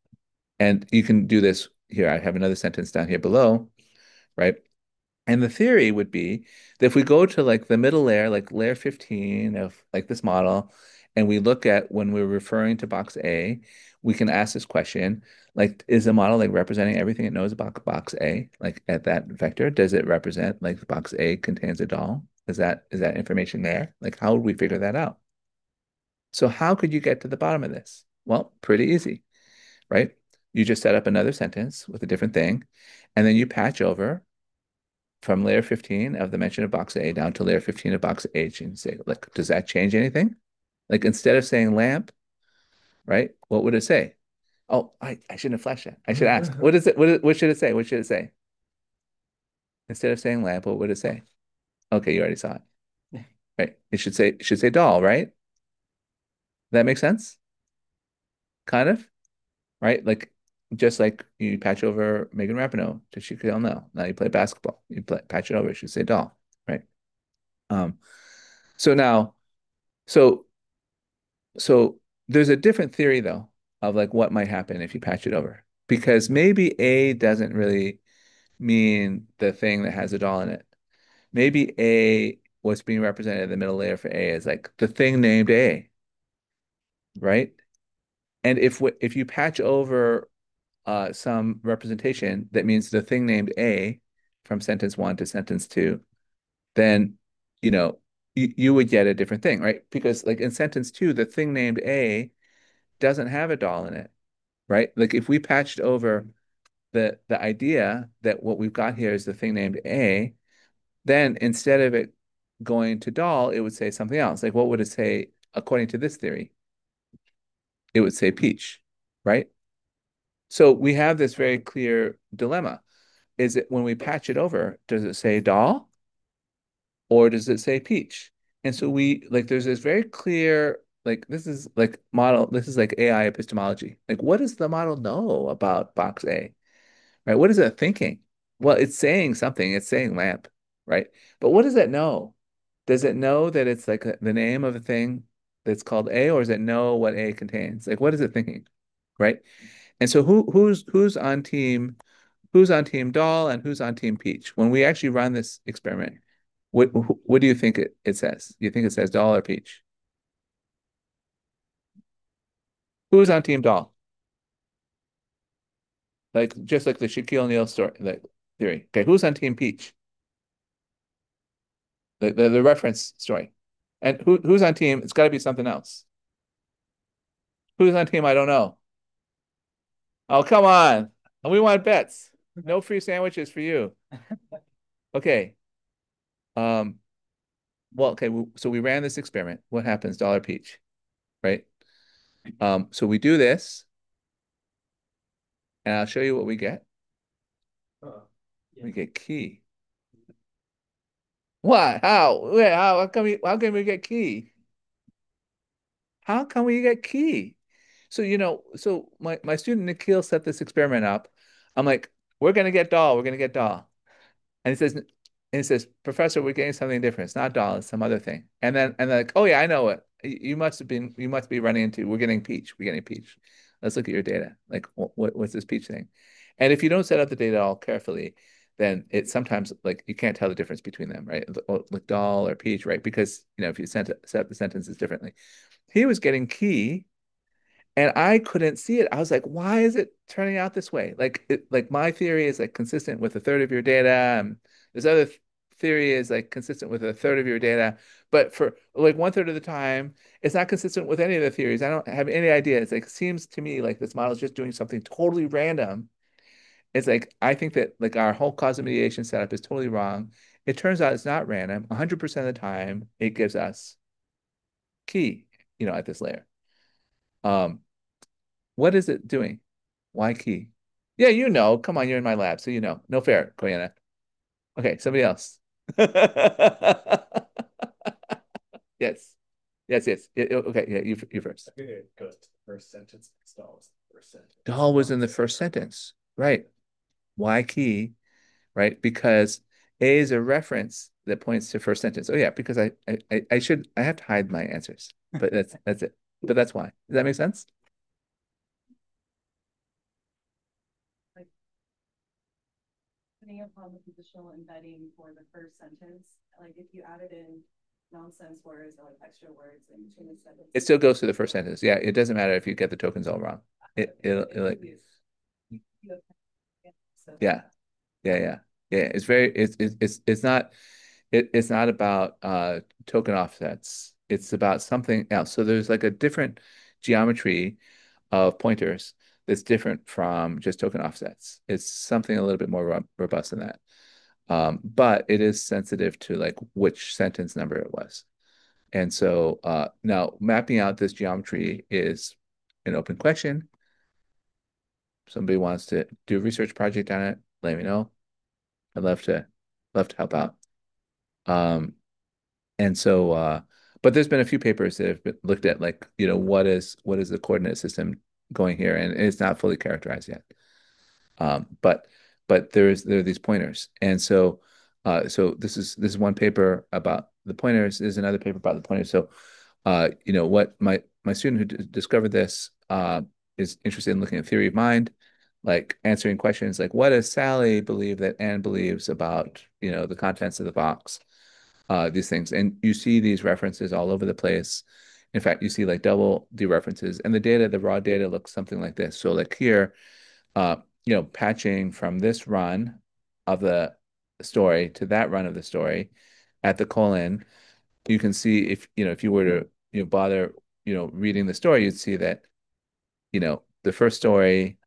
And you can do this here. I have another sentence down here below, right? And the theory would be that if we go to like the middle layer, like layer fifteen of like this model, and we look at when we're referring to box A, we can ask this question, like, is the model like representing everything it knows about box A? Like at that vector, does it represent like the box A contains a doll? Is that is that information there? Like, how would we figure that out? So how could you get to the bottom of this? Well, pretty easy, right? You just set up another sentence with a different thing, and then you patch over from layer fifteen of the mention of box A down to layer fifteen of box H and say, like, does that change anything? Like instead of saying lamp, right? What would it say? Oh, I, I shouldn't have flashed that. I should ask. What is it? What, is, what should it say? What should it say? Instead of saying lamp, what would it say? Okay, you already saw it. Right. It should say it should say doll, right? That makes sense? Kind of, right? Like just like you patch over Megan Rapinoe to Shaquille O'Neal. Now you play basketball. You play, patch it over, it should say doll, right? Um, so now, so So there's a different theory though of like what might happen if you patch it over. Because maybe A doesn't really mean the thing that has a doll in it. Maybe A, what's being represented in the middle layer for A is like the thing named A, right? And if if you patch over uh, some representation that means the thing named A from sentence one to sentence two, then you know you, you would get a different thing, right? Because like in sentence two, the thing named A doesn't have a doll in it, right? Like if we patched over the the idea that what we've got here is the thing named A, then instead of it going to doll, it would say something else. Like what would it say according to this theory? It would say peach, right? So we have this very clear dilemma. Is it when we patch it over, does it say doll or does it say peach? And so we like there's this very clear like this is like model this is like A I epistemology. Like what does the model know about box A? Right? What is it thinking? Well, it's saying something. It's saying lamp, right? But what does it know? Does it know that it's like the name of a thing that's called A, or does it know what A contains? Like what is it thinking? Right? And so who who's who's on team who's on team doll and who's on team peach? When we actually run this experiment, what what do you think it, it says? Do you think it says doll or peach? Who's on team doll? Like just like the Shaquille O'Neal story, like theory. Okay, who's on team peach? The, the the reference story. And who who's on team? It's got to be something else. Who's on team? I don't know. Oh, come on. We want bets. No free sandwiches for you. Okay. Um, well, okay, so we ran this experiment. What happens? Dollar peach, right? Um, so we do this, and I'll show you what we get. Uh, yeah. We get key. What? How? Wait, how? How come we, how can we get key? How can we get key? So, you know, so my, my student Nikhil set this experiment up. I'm like, we're gonna get doll, we're gonna get doll. And he says, and he says, Professor, we're getting something different. It's not doll, it's some other thing. And then and they're like, oh yeah, I know it. You must have been, you must be running into, we're getting peach, we're getting peach. Let's look at your data. Like, what, what's this peach thing? And if you don't set up the data all carefully, then it sometimes like you can't tell the difference between them, right? Like doll or peach, right? Because you know if you sent set up the sentences differently. He was getting key, and I couldn't see it. I was like, why is it turning out this way? Like it, like my theory is like consistent with a third of your data. And this other th theory is like consistent with a third of your data. But for like one third of the time, it's not consistent with any of the theories. I don't have any idea. It's like it seems to me like this model is just doing something totally random. It's like I think that like our whole causal mediation setup is totally wrong. It turns out it's not random. one hundred percent of the time, it gives us key, you know, at this layer. Um, what is it doing? Why key? Yeah, you know. Come on, you're in my lab, so you know. No fair, Koyana. Okay, somebody else. Yes. Yes, yes. Yeah, okay, yeah, you you first. I think it goes to the first sentence, installs the first sentence. Doll was in the first sentence. Right. Why key? Right? Because A is a reference that points to first sentence. Oh yeah, because I I I should I have to hide my answers. But that's that's it. But that's why. Does that make sense? Like depending upon the positional embedding for the first sentence, like if you added in nonsense words or like extra words in between the sentences. It still goes to the first sentence. Yeah, it doesn't matter if you get the tokens all wrong. It it'll, it'll like yeah. Yeah, yeah. Yeah, it's very it's it's it's it's not it, it's not about uh token offsets. It's about something else. So there's like a different geometry of pointers that's different from just token offsets. It's something a little bit more ro robust than that. Um, but it is sensitive to like which sentence number it was. And so uh now mapping out this geometry is an open question. Somebody wants to do a research project on it, let me know. I'd love to love to help out. Um, and so, uh, but there's been a few papers that have been looked at, like, you know, what is what is the coordinate system going here, and it's not fully characterized yet. Um, but but there's there are these pointers, and so uh, so this is this is one paper about the pointers. There's another paper about the pointers. So, uh, you know, what my my student who d discovered this uh, is interested in looking at theory of mind, like answering questions like, what does Sally believe that Anne believes about, you know, the contents of the box? Uh, these things, and you see these references all over the place. In fact, you see like double dereferences, and the data, the raw data looks something like this. So like here uh, you know, patching from this run of the story to that run of the story at the colon, you can see if, you know, if you were to, you know, bother, you know, reading the story, you'd see that, you know, the first story,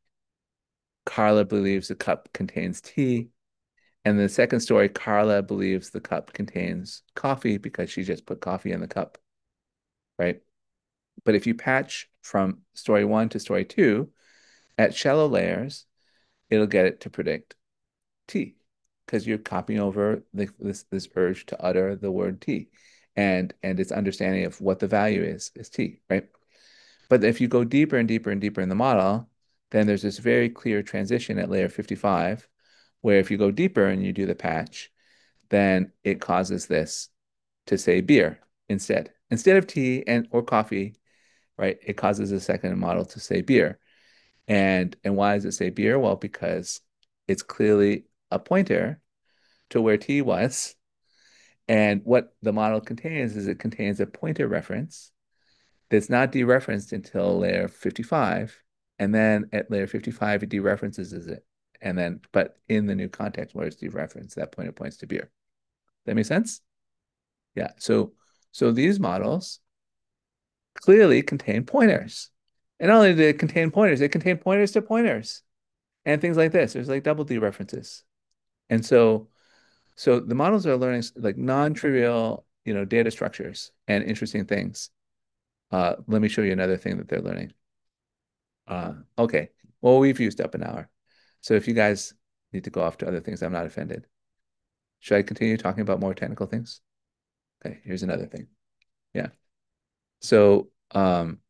Carla believes the cup contains tea. And the second story, Carla believes the cup contains coffee because she just put coffee in the cup, right? But if you patch from story one to story two at shallow layers, it'll get it to predict tea because you're copying over the, this this urge to utter the word tea, and and its understanding of what the value is is tea, right? But if you go deeper and deeper and deeper in the model, then there's this very clear transition at layer fifty-five, where if you go deeper and you do the patch, then it causes this to say beer instead instead of tea and or coffee, right? It causes the second model to say beer. And and why does it say beer? Well, because it's clearly a pointer to where T was. And what the model contains is it contains a pointer reference that's not dereferenced until layer fifty-five. And then at layer fifty-five, it dereferences it. And then, but in the new context where it's dereferenced, that pointer points to beer. That make sense? Yeah. So so these models clearly contain pointers. And not only do they contain pointers, they contain pointers to pointers and things like this. There's like double dereferences. And so so the models are learning like non-trivial, you know, data structures and interesting things. Uh, let me show you another thing that they're learning. Uh, okay. Well, we've used up an hour. So if you guys need to go off to other things, I'm not offended. Should I continue talking about more technical things? Okay, here's another thing. Yeah. So um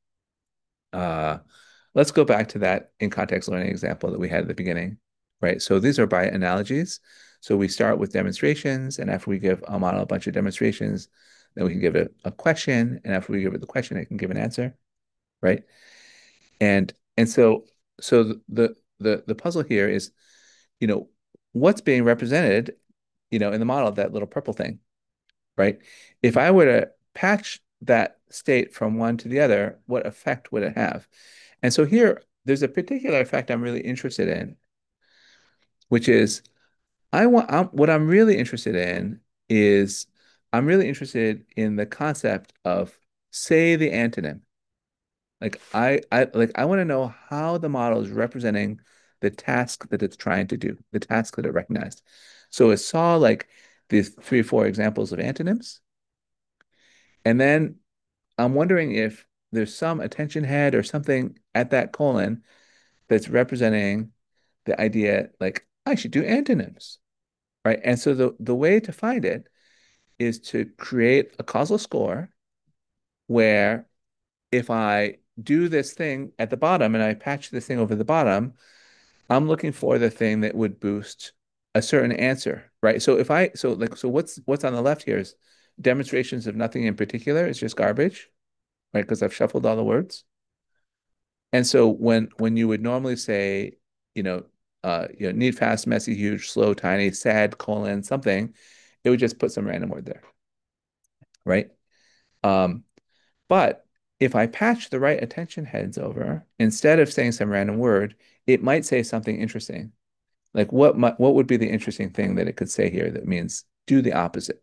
uh let's go back to that in context learning example that we had at the beginning, right? So these are by analogies. So we start with demonstrations, and after we give a model a bunch of demonstrations, then we can give it a question, and after we give it the question, it can give an answer, right? And and so so the the the puzzle here is, you know, what's being represented, you know, in the model, that little purple thing, right? If I were to patch that state from one to the other, what effect would it have? And so here, there's a particular effect I'm really interested in, which is I want I'm, what I'm really interested in is I'm really interested in the concept of say the antonym. Like I I like I want to know how the model is representing the task that it's trying to do, the task that it recognized. So it saw like these three or four examples of antonyms, and then I'm wondering if there's some attention head or something at that colon that's representing the idea like I should do antonyms, right? And so the the way to find it is to create a causal score where if I do this thing at the bottom and I patch this thing over the bottom, I'm looking for the thing that would boost a certain answer, right? So if I so like so what's what's on the left here is demonstrations of nothing in particular. It's just garbage, right? Because I've shuffled all the words. And so when when you would normally say, you know, uh, you know, need fast, messy, huge, slow, tiny, sad, colon, something, it would just put some random word there, right? Um, but if I patch the right attention heads over, instead of saying some random word, it might say something interesting. Like what might, what would be the interesting thing that it could say here that means do the opposite?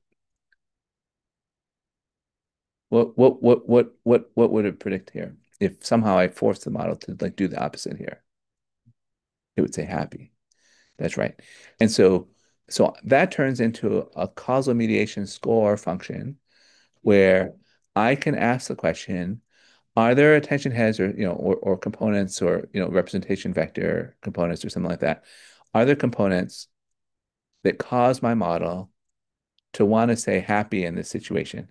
What what what what what what would it predict here? If somehow I force the model to like do the opposite here, it would say happy. That's right. And so so that turns into a causal mediation score function where I can ask the question, are there attention heads or you know or, or components or you know representation vector components or something like that? Are there components that cause my model to want to say happy in this situation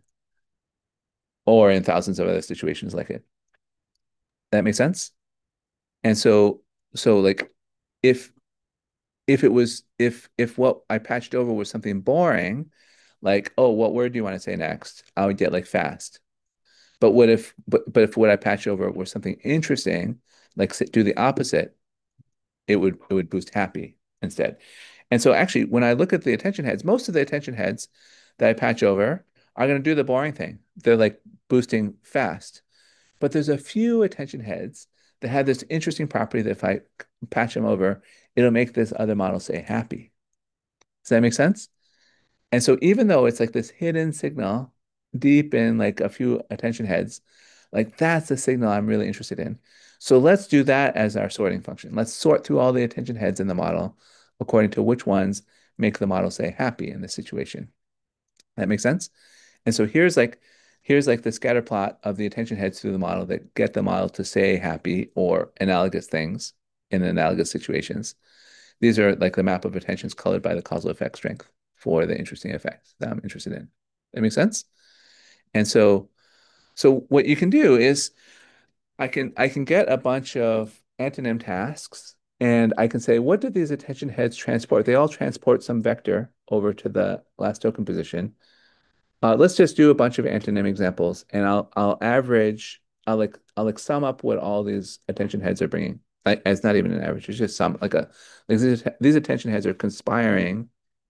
or in thousands of other situations like it? That makes sense? And so so like if if it was if if what I patched over was something boring, like, oh, what word do you want to say next? I would get like fast. But what if but but if what I patched over was something interesting, like do the opposite, it would it would boost happy instead. And so actually, when I look at the attention heads, most of the attention heads that I patch over are going to do the boring thing. They're like boosting fast. But there's a few attention heads that have this interesting property that if I patch them over, it'll make this other model say happy. Does that make sense? And so even though it's like this hidden signal deep in like a few attention heads, like that's the signal I'm really interested in. So let's do that as our sorting function. Let's sort through all the attention heads in the model according to which ones make the model say happy in this situation. That makes sense? And so here's like here's like the scatter plot of the attention heads through the model that get the model to say happy or analogous things in analogous situations. These are like the map of attentions colored by the causal effect strength for the interesting effects that I'm interested in. That makes sense? And so so what you can do is I can I can get a bunch of antonym tasks and I can say, what do these attention heads transport? They all transport some vector over to the last token position. Uh, let's just do a bunch of antonym examples, and I'll I'll average. I'll like I'll like sum up what all these attention heads are bringing. Like, it's not even an average; it's just some like a like these, these attention heads are conspiring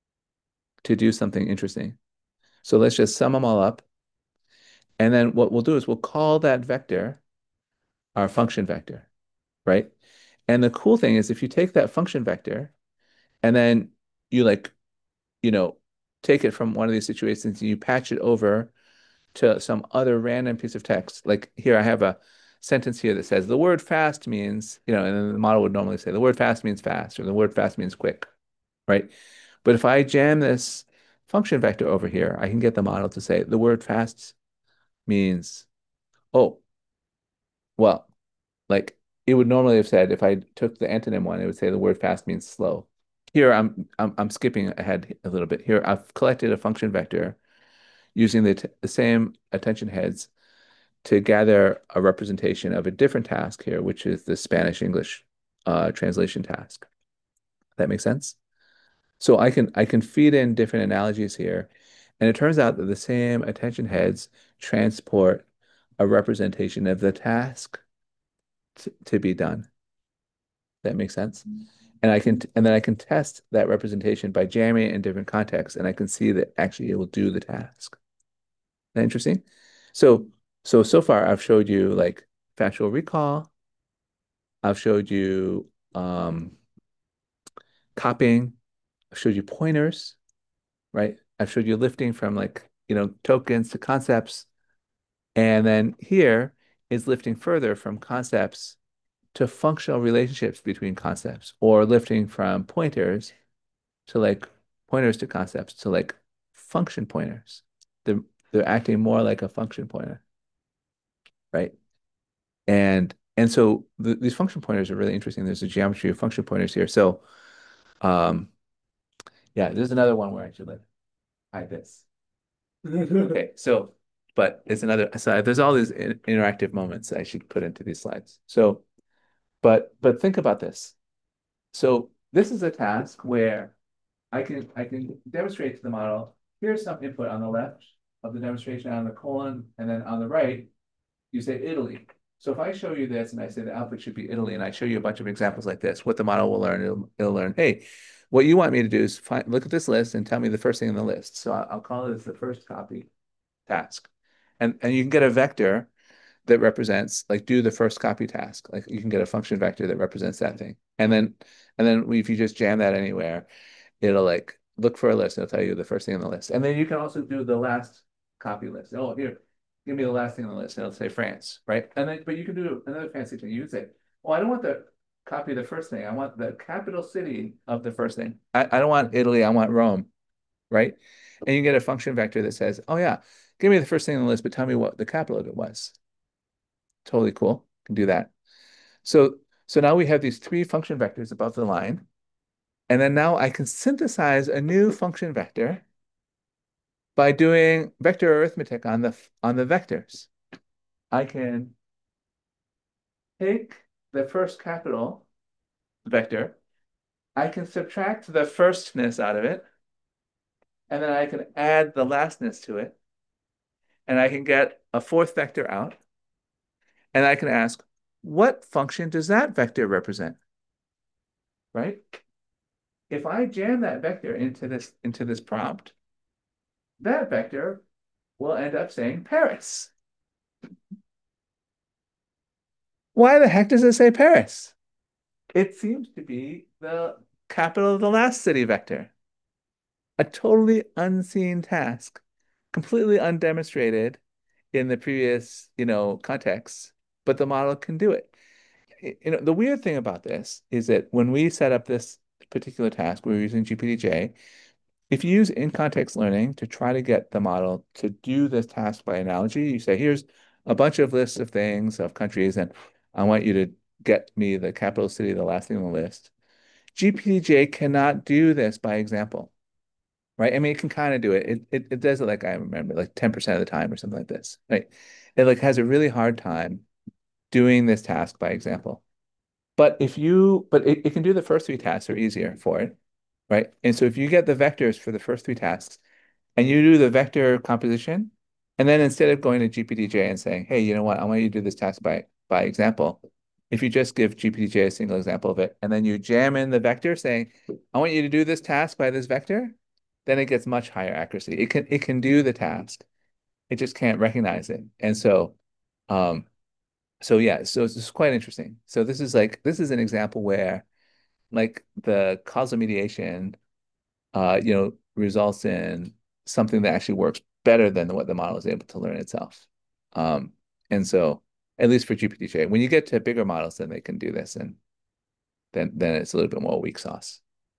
to do something interesting. So let's just sum them all up, and then what we'll do is we'll call that vector our function vector, right? And the cool thing is if you take that function vector and then you like you know take it from one of these situations and you patch it over to some other random piece of text. Like here, I have a sentence here that says the word fast means, you know, and then the model would normally say the word fast means fast or the word fast means quick, right? But if I jam this function vector over here, I can get the model to say the word fast means, oh, well, like it would normally have said if I took the antonym one, it would say the word fast means slow. Here, I'm I'm, I'm skipping ahead a little bit. Here, I've collected a function vector using the, the same attention heads to gather a representation of a different task here, which is the Spanish English uh, translation task. That makes sense? So I can I can feed in different analogies here, and it turns out that the same attention heads transport a representation of the task to be done. That makes sense? And I can and then I can test that representation by jamming it in different contexts, and I can see that actually it will do the task. Isn't that interesting? So so so far I've showed you like factual recall. I've showed you um, copying. I've showed you pointers, right? I've showed you lifting from like, you know, tokens to concepts. And then here is lifting further from concepts to functional relationships between concepts, or lifting from pointers to like pointers to concepts to like function pointers. They're they're acting more like a function pointer, right? And and so th these function pointers are really interesting. There's a geometry of function pointers here. So um yeah, there's another one where I should like hide this. Okay, so but it's another so there's all these in interactive moments I should put into these slides. So but but think about this. So this is a task where I can I can demonstrate to the model, here's some input on the left of the demonstration on the colon, and then on the right, you say Italy. So if I show you this and I say the output should be Italy, and I show you a bunch of examples like this, what the model will learn, it'll, it'll learn, hey, what you want me to do is find, look at this list and tell me the first thing in the list. So I'll, I'll call it as the first copy task. And, and you can get a vector that represents, like, do the first copy task. Like you can get a function vector that represents that thing. And then, and then if you just jam that anywhere, it'll like look for a list. It'll tell you the first thing on the list. And then you can also do the last copy list. Oh, here, give me the last thing on the list. And it'll say France, right? And then, but you can do another fancy thing. You would say, well, I don't want the copy of the first thing. I want the capital city of the first thing. I, I don't want Italy. I want Rome, right? And you get a function vector that says, oh yeah, give me the first thing on the list, but tell me what the capital of it was. Totally cool. Can do that. So, so now we have these three function vectors above the line. And then now I can synthesize a new function vector by doing vector arithmetic on the on the vectors. I can take the first capital vector, I can subtract the firstness out of it, and then I can add the lastness to it, and I can get a fourth vector out, and I can ask, what function does that vector represent? Right? If I jam that vector into this into this prompt, that vector will end up saying Paris. Why the heck does it say Paris? It seems to be the capital of the last city vector. A totally unseen task, completely undemonstrated in the previous, you know, context, but the model can do it. You know, the weird thing about this is that when we set up this particular task, we were using G P D J. If you use in-context learning to try to get the model to do this task by analogy, you say, here's a bunch of lists of things, of countries, and I want you to get me the capital city, the last thing on the list. G P D J cannot do this by example, right? I mean, it can kind of do it. It, it. it does it like I remember, like ten percent of the time or something like this, right? It like has a really hard time doing this task by example. But if you, but it, it can do the first three tasks are easier for it, right? And so if you get the vectors for the first three tasks and you do the vector composition, and then instead of going to G P D J and saying, hey, you know what, I want you to do this task by by example, if you just give G P D J a single example of it, and then you jam in the vector saying, I want you to do this task by this vector, then it gets much higher accuracy. It can it can do the task. It just can't recognize it. And so um so yeah, so it's just quite interesting. So this is like this is an example where like the causal mediation uh, you know, results in something that actually works better than what the model is able to learn itself. Um, and so, at least for G P T J, when you get to bigger models, then they can do this, and then then it's a little bit more weak sauce.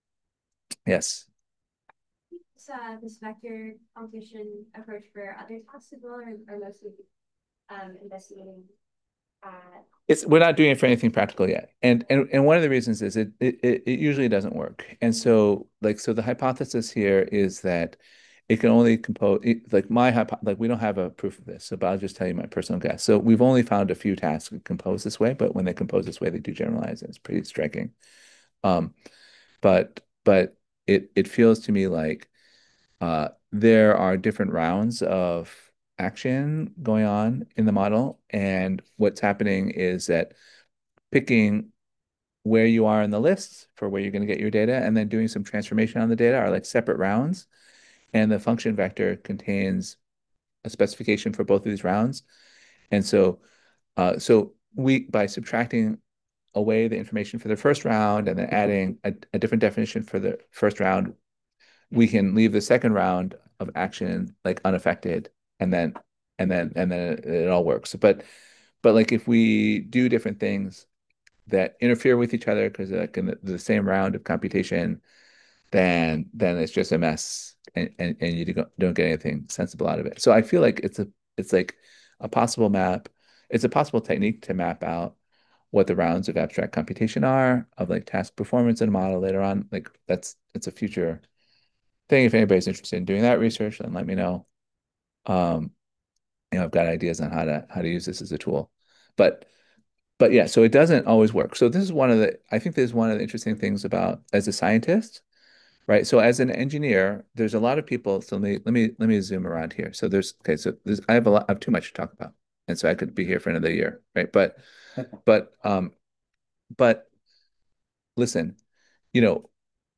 Yes. Is uh, this vector competition approach for other tasks as well, or, or mostly um, investigating? Uh... It's we're not doing it for anything practical yet, and and and one of the reasons is it it it usually doesn't work, and so like so the hypothesis here is that it can only compose like my hypo like we don't have a proof of this, so but I'll just tell you my personal guess. So we've only found a few tasks that compose this way, but when they compose this way, they do generalize, and it's pretty striking. Um, but but it it feels to me like uh, there are different rounds of action going on in the model, and what's happening is that picking where you are in the list for where you're going to get your data, and then doing some transformation on the data are like separate rounds. And the function vector contains a specification for both of these rounds. And so, uh, so we by subtracting away the information for the first round and then adding a, a different definition for the first round, we can leave the second round of action like unaffected, and then and then and then it, it all works. But but like if we do different things that interfere with each other because like in the, the same round of computation, then then it's just a mess, and, and, and you don't get anything sensible out of it. So I feel like it's a it's like a possible map. It's a possible technique to map out what the rounds of abstract computation are of like task performance in a model later on. Like that's it's a future thing. If anybody's interested in doing that research, then let me know. Um, you know, I've got ideas on how to how to use this as a tool. But but yeah, so it doesn't always work. So this is one of the I think this is one of the interesting things about as a scientist, right? So as an engineer, there's a lot of people. So let me let me let me zoom around here. So there's okay, so there's I have a lot I have too much to talk about. And so I could be here for another year, right? But but um but listen, you know,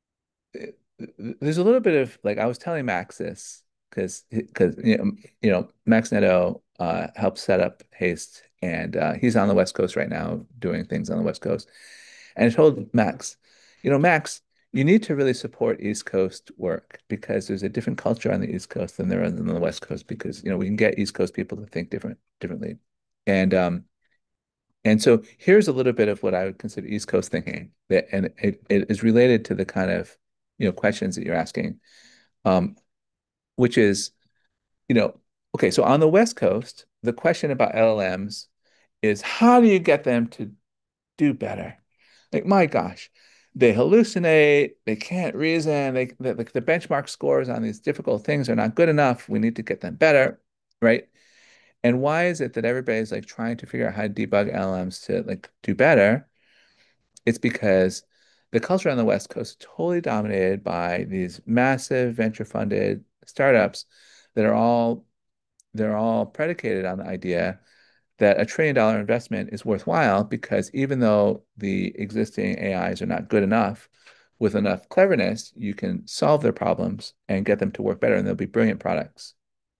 there's a little bit of like I was telling Max this because because you know, you know Max Netto uh, helped set up Haste, and uh, he's on the West Coast right now doing things on the West Coast. And I told Max, you know, Max, you need to really support East Coast work because there's a different culture on the East Coast than there is on the West Coast because you know we can get East Coast people to think different differently, and um and so here's a little bit of what I would consider East Coast thinking that, and it, it is related to the kind of, you know, questions that you're asking, um, which is, you know, okay, so on the West Coast, the question about L L Ms is how do you get them to do better? Like, my gosh, they hallucinate, they can't reason, they the, the benchmark scores on these difficult things are not good enough. We need to get them better, right? And why is it that everybody's like trying to figure out how to debug L L Ms to like do better? It's because the culture on the West Coast is totally dominated by these massive venture funded startups that are all they're all predicated on the idea that a trillion dollar investment is worthwhile because even though the existing A Is are not good enough, with enough cleverness, you can solve their problems and get them to work better, and they'll be brilliant products.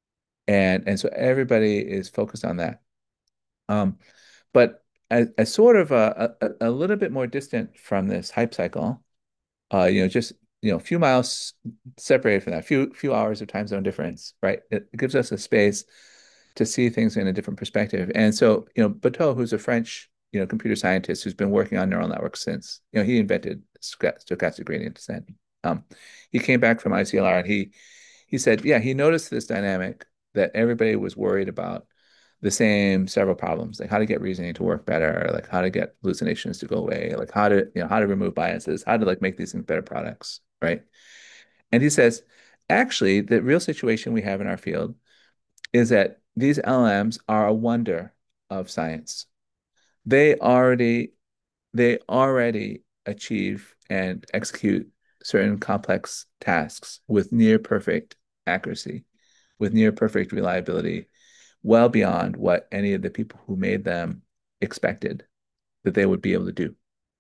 And and so everybody is focused on that. Um, but as, as sort of a, a, a little bit more distant from this hype cycle, uh, you know, just you know, a few miles separated from that, few few hours of time zone difference, right? It, it gives us a space to see things in a different perspective. And so, you know, Bateau, who's a French, you know, computer scientist who's been working on neural networks since, you know, he invented stochastic gradient descent. Um, he came back from I C L R and he he said, yeah, he noticed this dynamic that everybody was worried about the same several problems, like how to get reasoning to work better, like how to get hallucinations to go away, like how to, you know, how to remove biases, how to like make these things better products, right? And he says, actually, the real situation we have in our field is that these L L Ms are a wonder of science. They already they already achieve and execute certain complex tasks with near perfect accuracy, with near perfect reliability, well beyond what any of the people who made them expected that they would be able to do.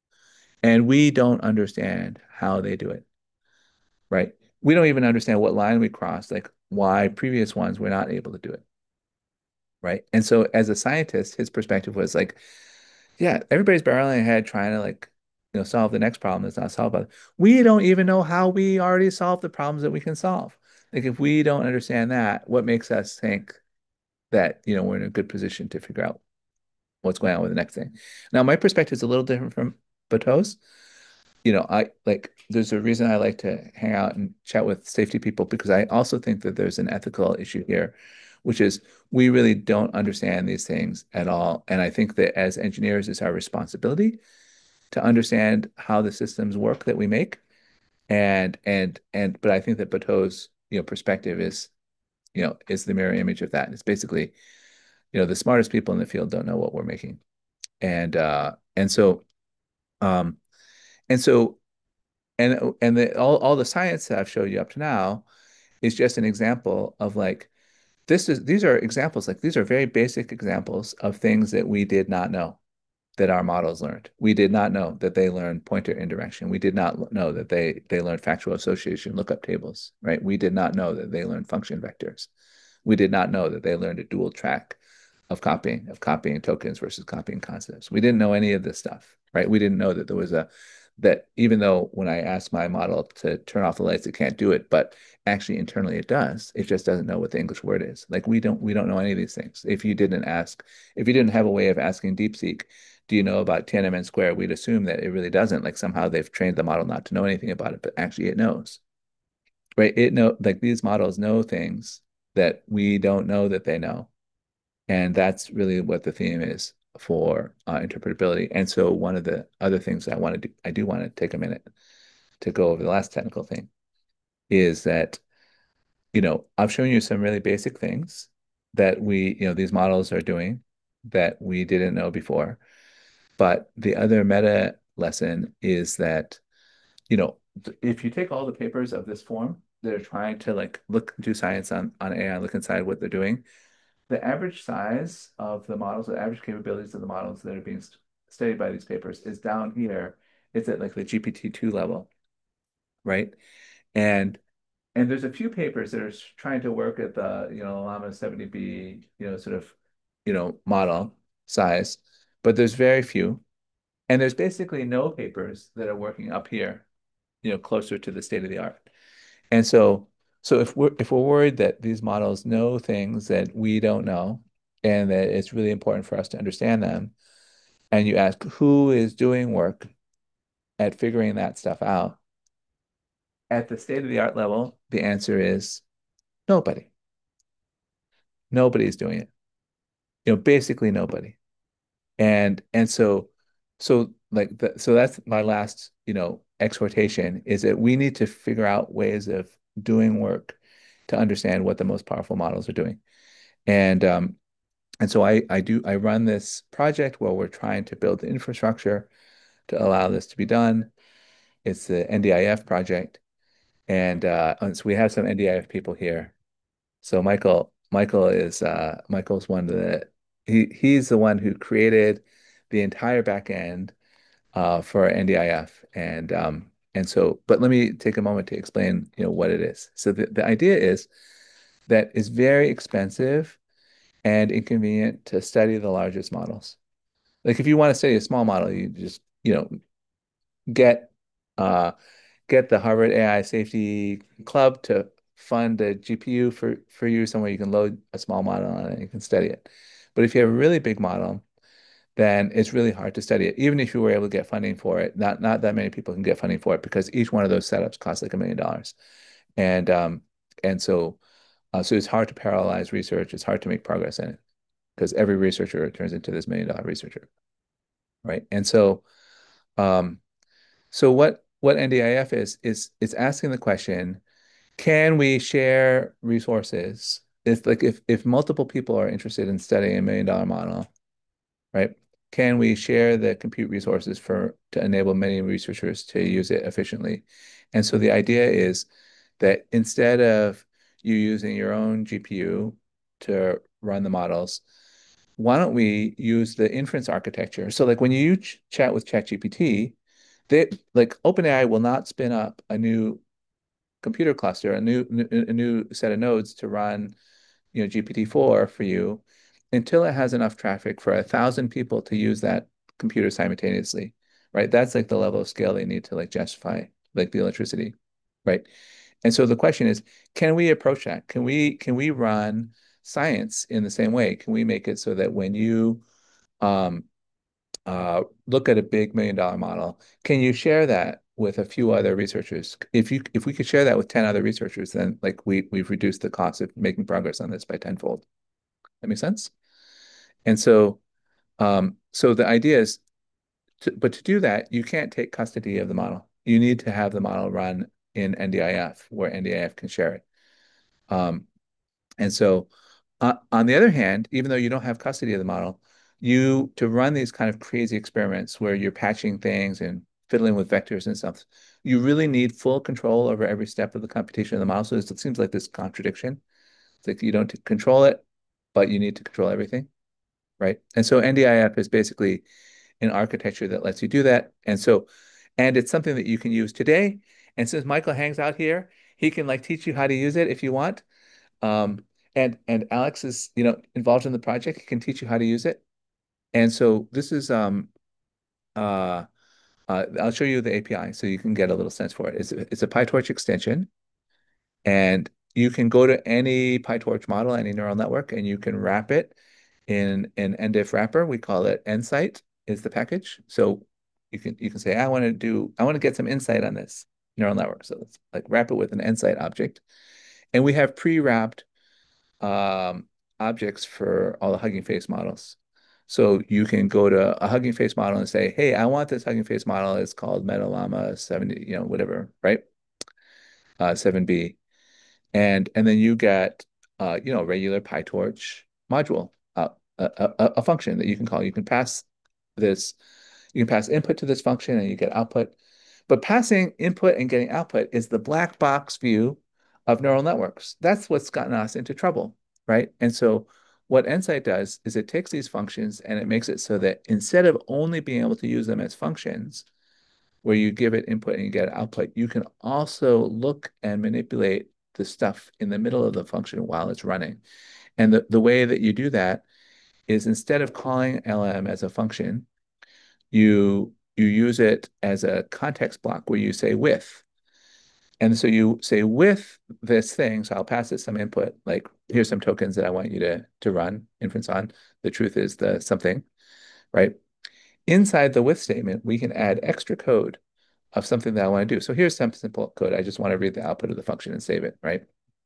And we don't understand how they do it, right? We don't even understand what line we crossed, like why previous ones were not able to do it, right? And so as a scientist, his perspective was like, yeah, everybody's barreling ahead trying to like, you know, solve the next problem that's not solved. We don't even know how we already solved the problems that we can solve. Like if we don't understand that, what makes us think that, you know, we're in a good position to figure out what's going on with the next thing? Now, my perspective is a little different from Bateau's. You know, I like there's a reason I like to hang out and chat with safety people because I also think that there's an ethical issue here, which is we really don't understand these things at all. And I think that as engineers, it's our responsibility to understand how the systems work that we make. And and and but I think that Bateau's, you know, perspective is, you know, is the mirror image of that. It's basically, you know, the smartest people in the field don't know what we're making. And uh and so um and so and and the, all all the science that I've showed you up to now is just an example of like this is these are examples like these are very basic examples of things that we did not know that our models learned. We did not know that they learned pointer indirection. We did not know that they they learned factual association lookup tables, right? We did not know that they learned function vectors. We did not know that they learned a dual track of copying, of copying tokens versus copying concepts. We didn't know any of this stuff, right? We didn't know that there was a that even though when I asked my model to turn off the lights, it can't do it, but actually internally it does. It just doesn't know what the English word is. Like we don't we don't know any of these things. If you didn't ask, if you didn't have a way of asking DeepSeek, do you know about Tiananmen Square? We'd assume that it really doesn't. Like somehow they've trained the model not to know anything about it, but actually it knows, right? It know like these models know things that we don't know that they know. And that's really what the theme is for uh, interpretability. And so one of the other things I want to do, I do want to take a minute to go over the last technical thing is that, you know, I've shown you some really basic things that we, you know, these models are doing that we didn't know before. But the other meta lesson is that, you know, if you take all the papers of this form that are trying to like look do science on, on A I, look inside what they're doing, the average size of the models, the average capabilities of the models that are being st studied by these papers is down here. It's at like the G P T two level, right? And and there's a few papers that are trying to work at the, you know, Llama seventy B, you know, sort of, you know, model size, but there's very few. And there's basically no papers that are working up here, you know, closer to the state of the art. And so, so if we're if we're worried that these models know things that we don't know, and that it's really important for us to understand them, and you ask who is doing work at figuring that stuff out, at the state of the art level, the answer is nobody. Nobody's doing it. You know, basically nobody. And and so so like the, so that's my last, you know, exhortation is that we need to figure out ways of doing work to understand what the most powerful models are doing. And um, and so I I do I run this project where we're trying to build the infrastructure to allow this to be done. It's the N D I F project, and uh, and so we have some N D I F people here. So Michael Michael is uh, Michael's one of the he he's the one who created the entire back end uh, for N D I F, and um, and so but let me take a moment to explain, you know, what it is. So the, the idea is that it's very expensive and inconvenient to study the largest models. Like if you want to study a small model, you just, you know, get uh get the Harvard A I Safety Club to fund a G P U for for you somewhere you can load a small model on it and you can study it. But if you have a really big model, then it's really hard to study it. Even if you were able to get funding for it, not not that many people can get funding for it because each one of those setups costs like a million dollars. And um and so uh, so it's hard to parallelize research. It's hard to make progress in it because every researcher turns into this million dollar researcher, right? And so, um, so what what N D I F is is it's asking the question, can we share resources? If like if if multiple people are interested in studying a million dollar model, right? Can we share the compute resources for to enable many researchers to use it efficiently? And so the idea is that instead of you using your own G P U to run the models, why don't we use the inference architecture? So like when you ch chat with ChatGPT, they like OpenAI will not spin up a new computer cluster, a new a new set of nodes to run, you know, G P T four for you until it has enough traffic for a thousand people to use that computer simultaneously, right? That's like the level of scale they need to like justify like the electricity, right? And so the question is, can we approach that? Can we can we run science in the same way? Can we make it so that when you um, uh, look at a big million dollar model, can you share that with a few other researchers? If you if we could share that with ten other researchers, then like we we've reduced the cost of making progress on this by tenfold. That makes sense? And so um, so the idea is to, but to do that, you can't take custody of the model. You need to have the model run in N D I F where N D I F can share it. Um, and so uh, on the other hand, even though you don't have custody of the model, you to run these kind of crazy experiments where you're patching things and fiddling with vectors and stuff, you really need full control over every step of the computation of the model. So it seems like this contradiction. It's like you don't control it, but you need to control everything, right? And so N D I F is basically an architecture that lets you do that. And so, and it's something that you can use today. And since Michael hangs out here, he can like teach you how to use it if you want. Um, and and Alex is, you know, involved in the project. He can teach you how to use it. And so this is um uh, uh I'll show you the A P I so you can get a little sense for it. It's a, it's a PyTorch extension, and you can go to any PyTorch model, any neural network, and you can wrap it in an NDiff wrapper. We call it Nsight is the package. So you can you can say, I want to do, I want to get some insight on this neural network. So let's like wrap it with an Nsight object. And we have pre-wrapped um, objects for all the Hugging Face models. So you can go to a Hugging Face model and say, hey, I want this Hugging Face model. It's called MetaLlama seventy, you know, whatever, right? Uh, seven B. And and then you get uh, you know, regular PyTorch module, uh, a, a, a function that you can call. You can pass this, you can pass input to this function and you get output. But passing input and getting output is the black box view of neural networks. That's what's gotten us into trouble, right? And so what Nsight does is it takes these functions and it makes it so that instead of only being able to use them as functions, where you give it input and you get output, you can also look and manipulate the stuff in the middle of the function while it's running. And the, the way that you do that is instead of calling L M as a function, you you use it as a context block where you say with. And so you say with this thing, so I'll pass it some input, like here's some tokens that I want you to, to run inference on. The truth is the something, right? Inside the with statement, we can add extra code of something that I want to do. So here's some simple code. I just want to read the output of the function and save it, right?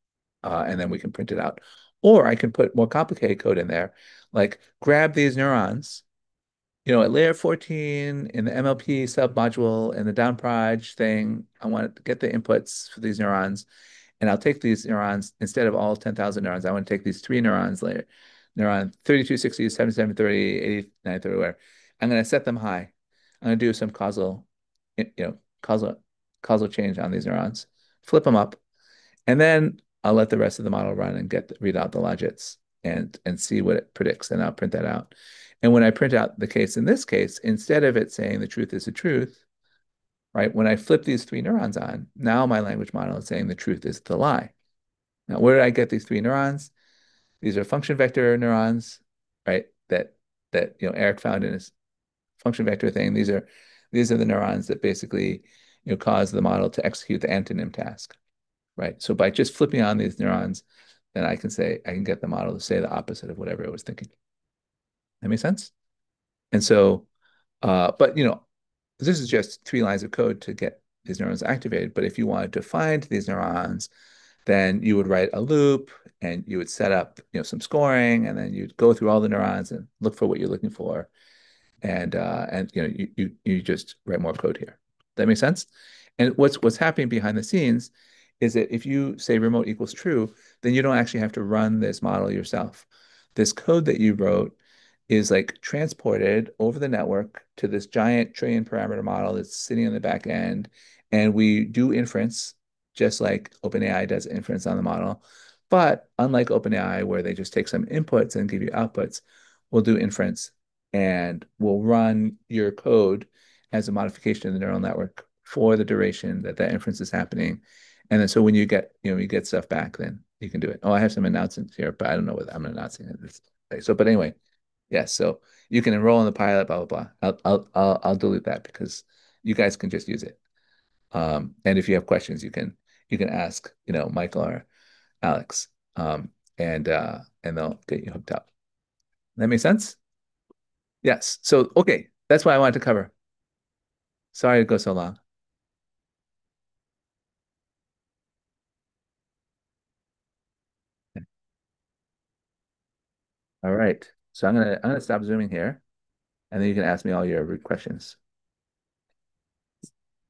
Uh, and then we can print it out. Or I can put more complicated code in there, like grab these neurons, you know, at layer fourteen in the M L P submodule in the downproj thing, I want to get the inputs for these neurons. And I'll take these neurons, instead of all ten thousand neurons, I want to take these three neurons later, neuron thirty-two sixty, seventy-seven thirty, eighty-nine thirty, whatever. I'm going to set them high. I'm going to do some causal, you know, causal, causal change on these neurons, flip them up, and then I'll let the rest of the model run and get read out the logits and and see what it predicts, and I'll print that out. And when I print out the case in this case, instead of it saying the truth is the truth, right? When I flip these three neurons on, now my language model is saying the truth is the lie. Now, where did I get these three neurons? These are function vector neurons, right? That that you know Eric found in his function vector thing. These are these are the neurons that basically you know cause the model to execute the antonym task, right? So by just flipping on these neurons, then I can say I can get the model to say the opposite of whatever it was thinking. That makes sense? And so, uh, but you know, this is just three lines of code to get these neurons activated. But if you wanted to find these neurons, then you would write a loop and you would set up, you know, some scoring, and then you'd go through all the neurons and look for what you're looking for. And uh, and you know, you you you just write more code here. That makes sense? And what's what's happening behind the scenes is that if you say remote equals true, then you don't actually have to run this model yourself. This code that you wrote is like transported over the network to this giant trillion parameter model that's sitting in the back end. And we do inference just like OpenAI does inference on the model. But unlike OpenAI, where they just take some inputs and give you outputs, we'll do inference and we'll run your code as a modification of the neural network for the duration that that inference is happening. And then so when you get, you know, you get stuff back, then you can do it. Oh, I have some announcements here, but I don't know what I'm announcing it. So, but anyway, yes, so you can enroll in the pilot, blah, blah, blah. I'll, I'll, I'll, I'll delete that because you guys can just use it. Um, and if you have questions, you can, you can ask, you know, Michael or Alex, um, and, uh, and they'll get you hooked up. That makes sense? Yes. So, okay. That's what I wanted to cover. Sorry to go so long. All right. So I'm gonna I'm gonna stop zooming here, and then you can ask me all your questions.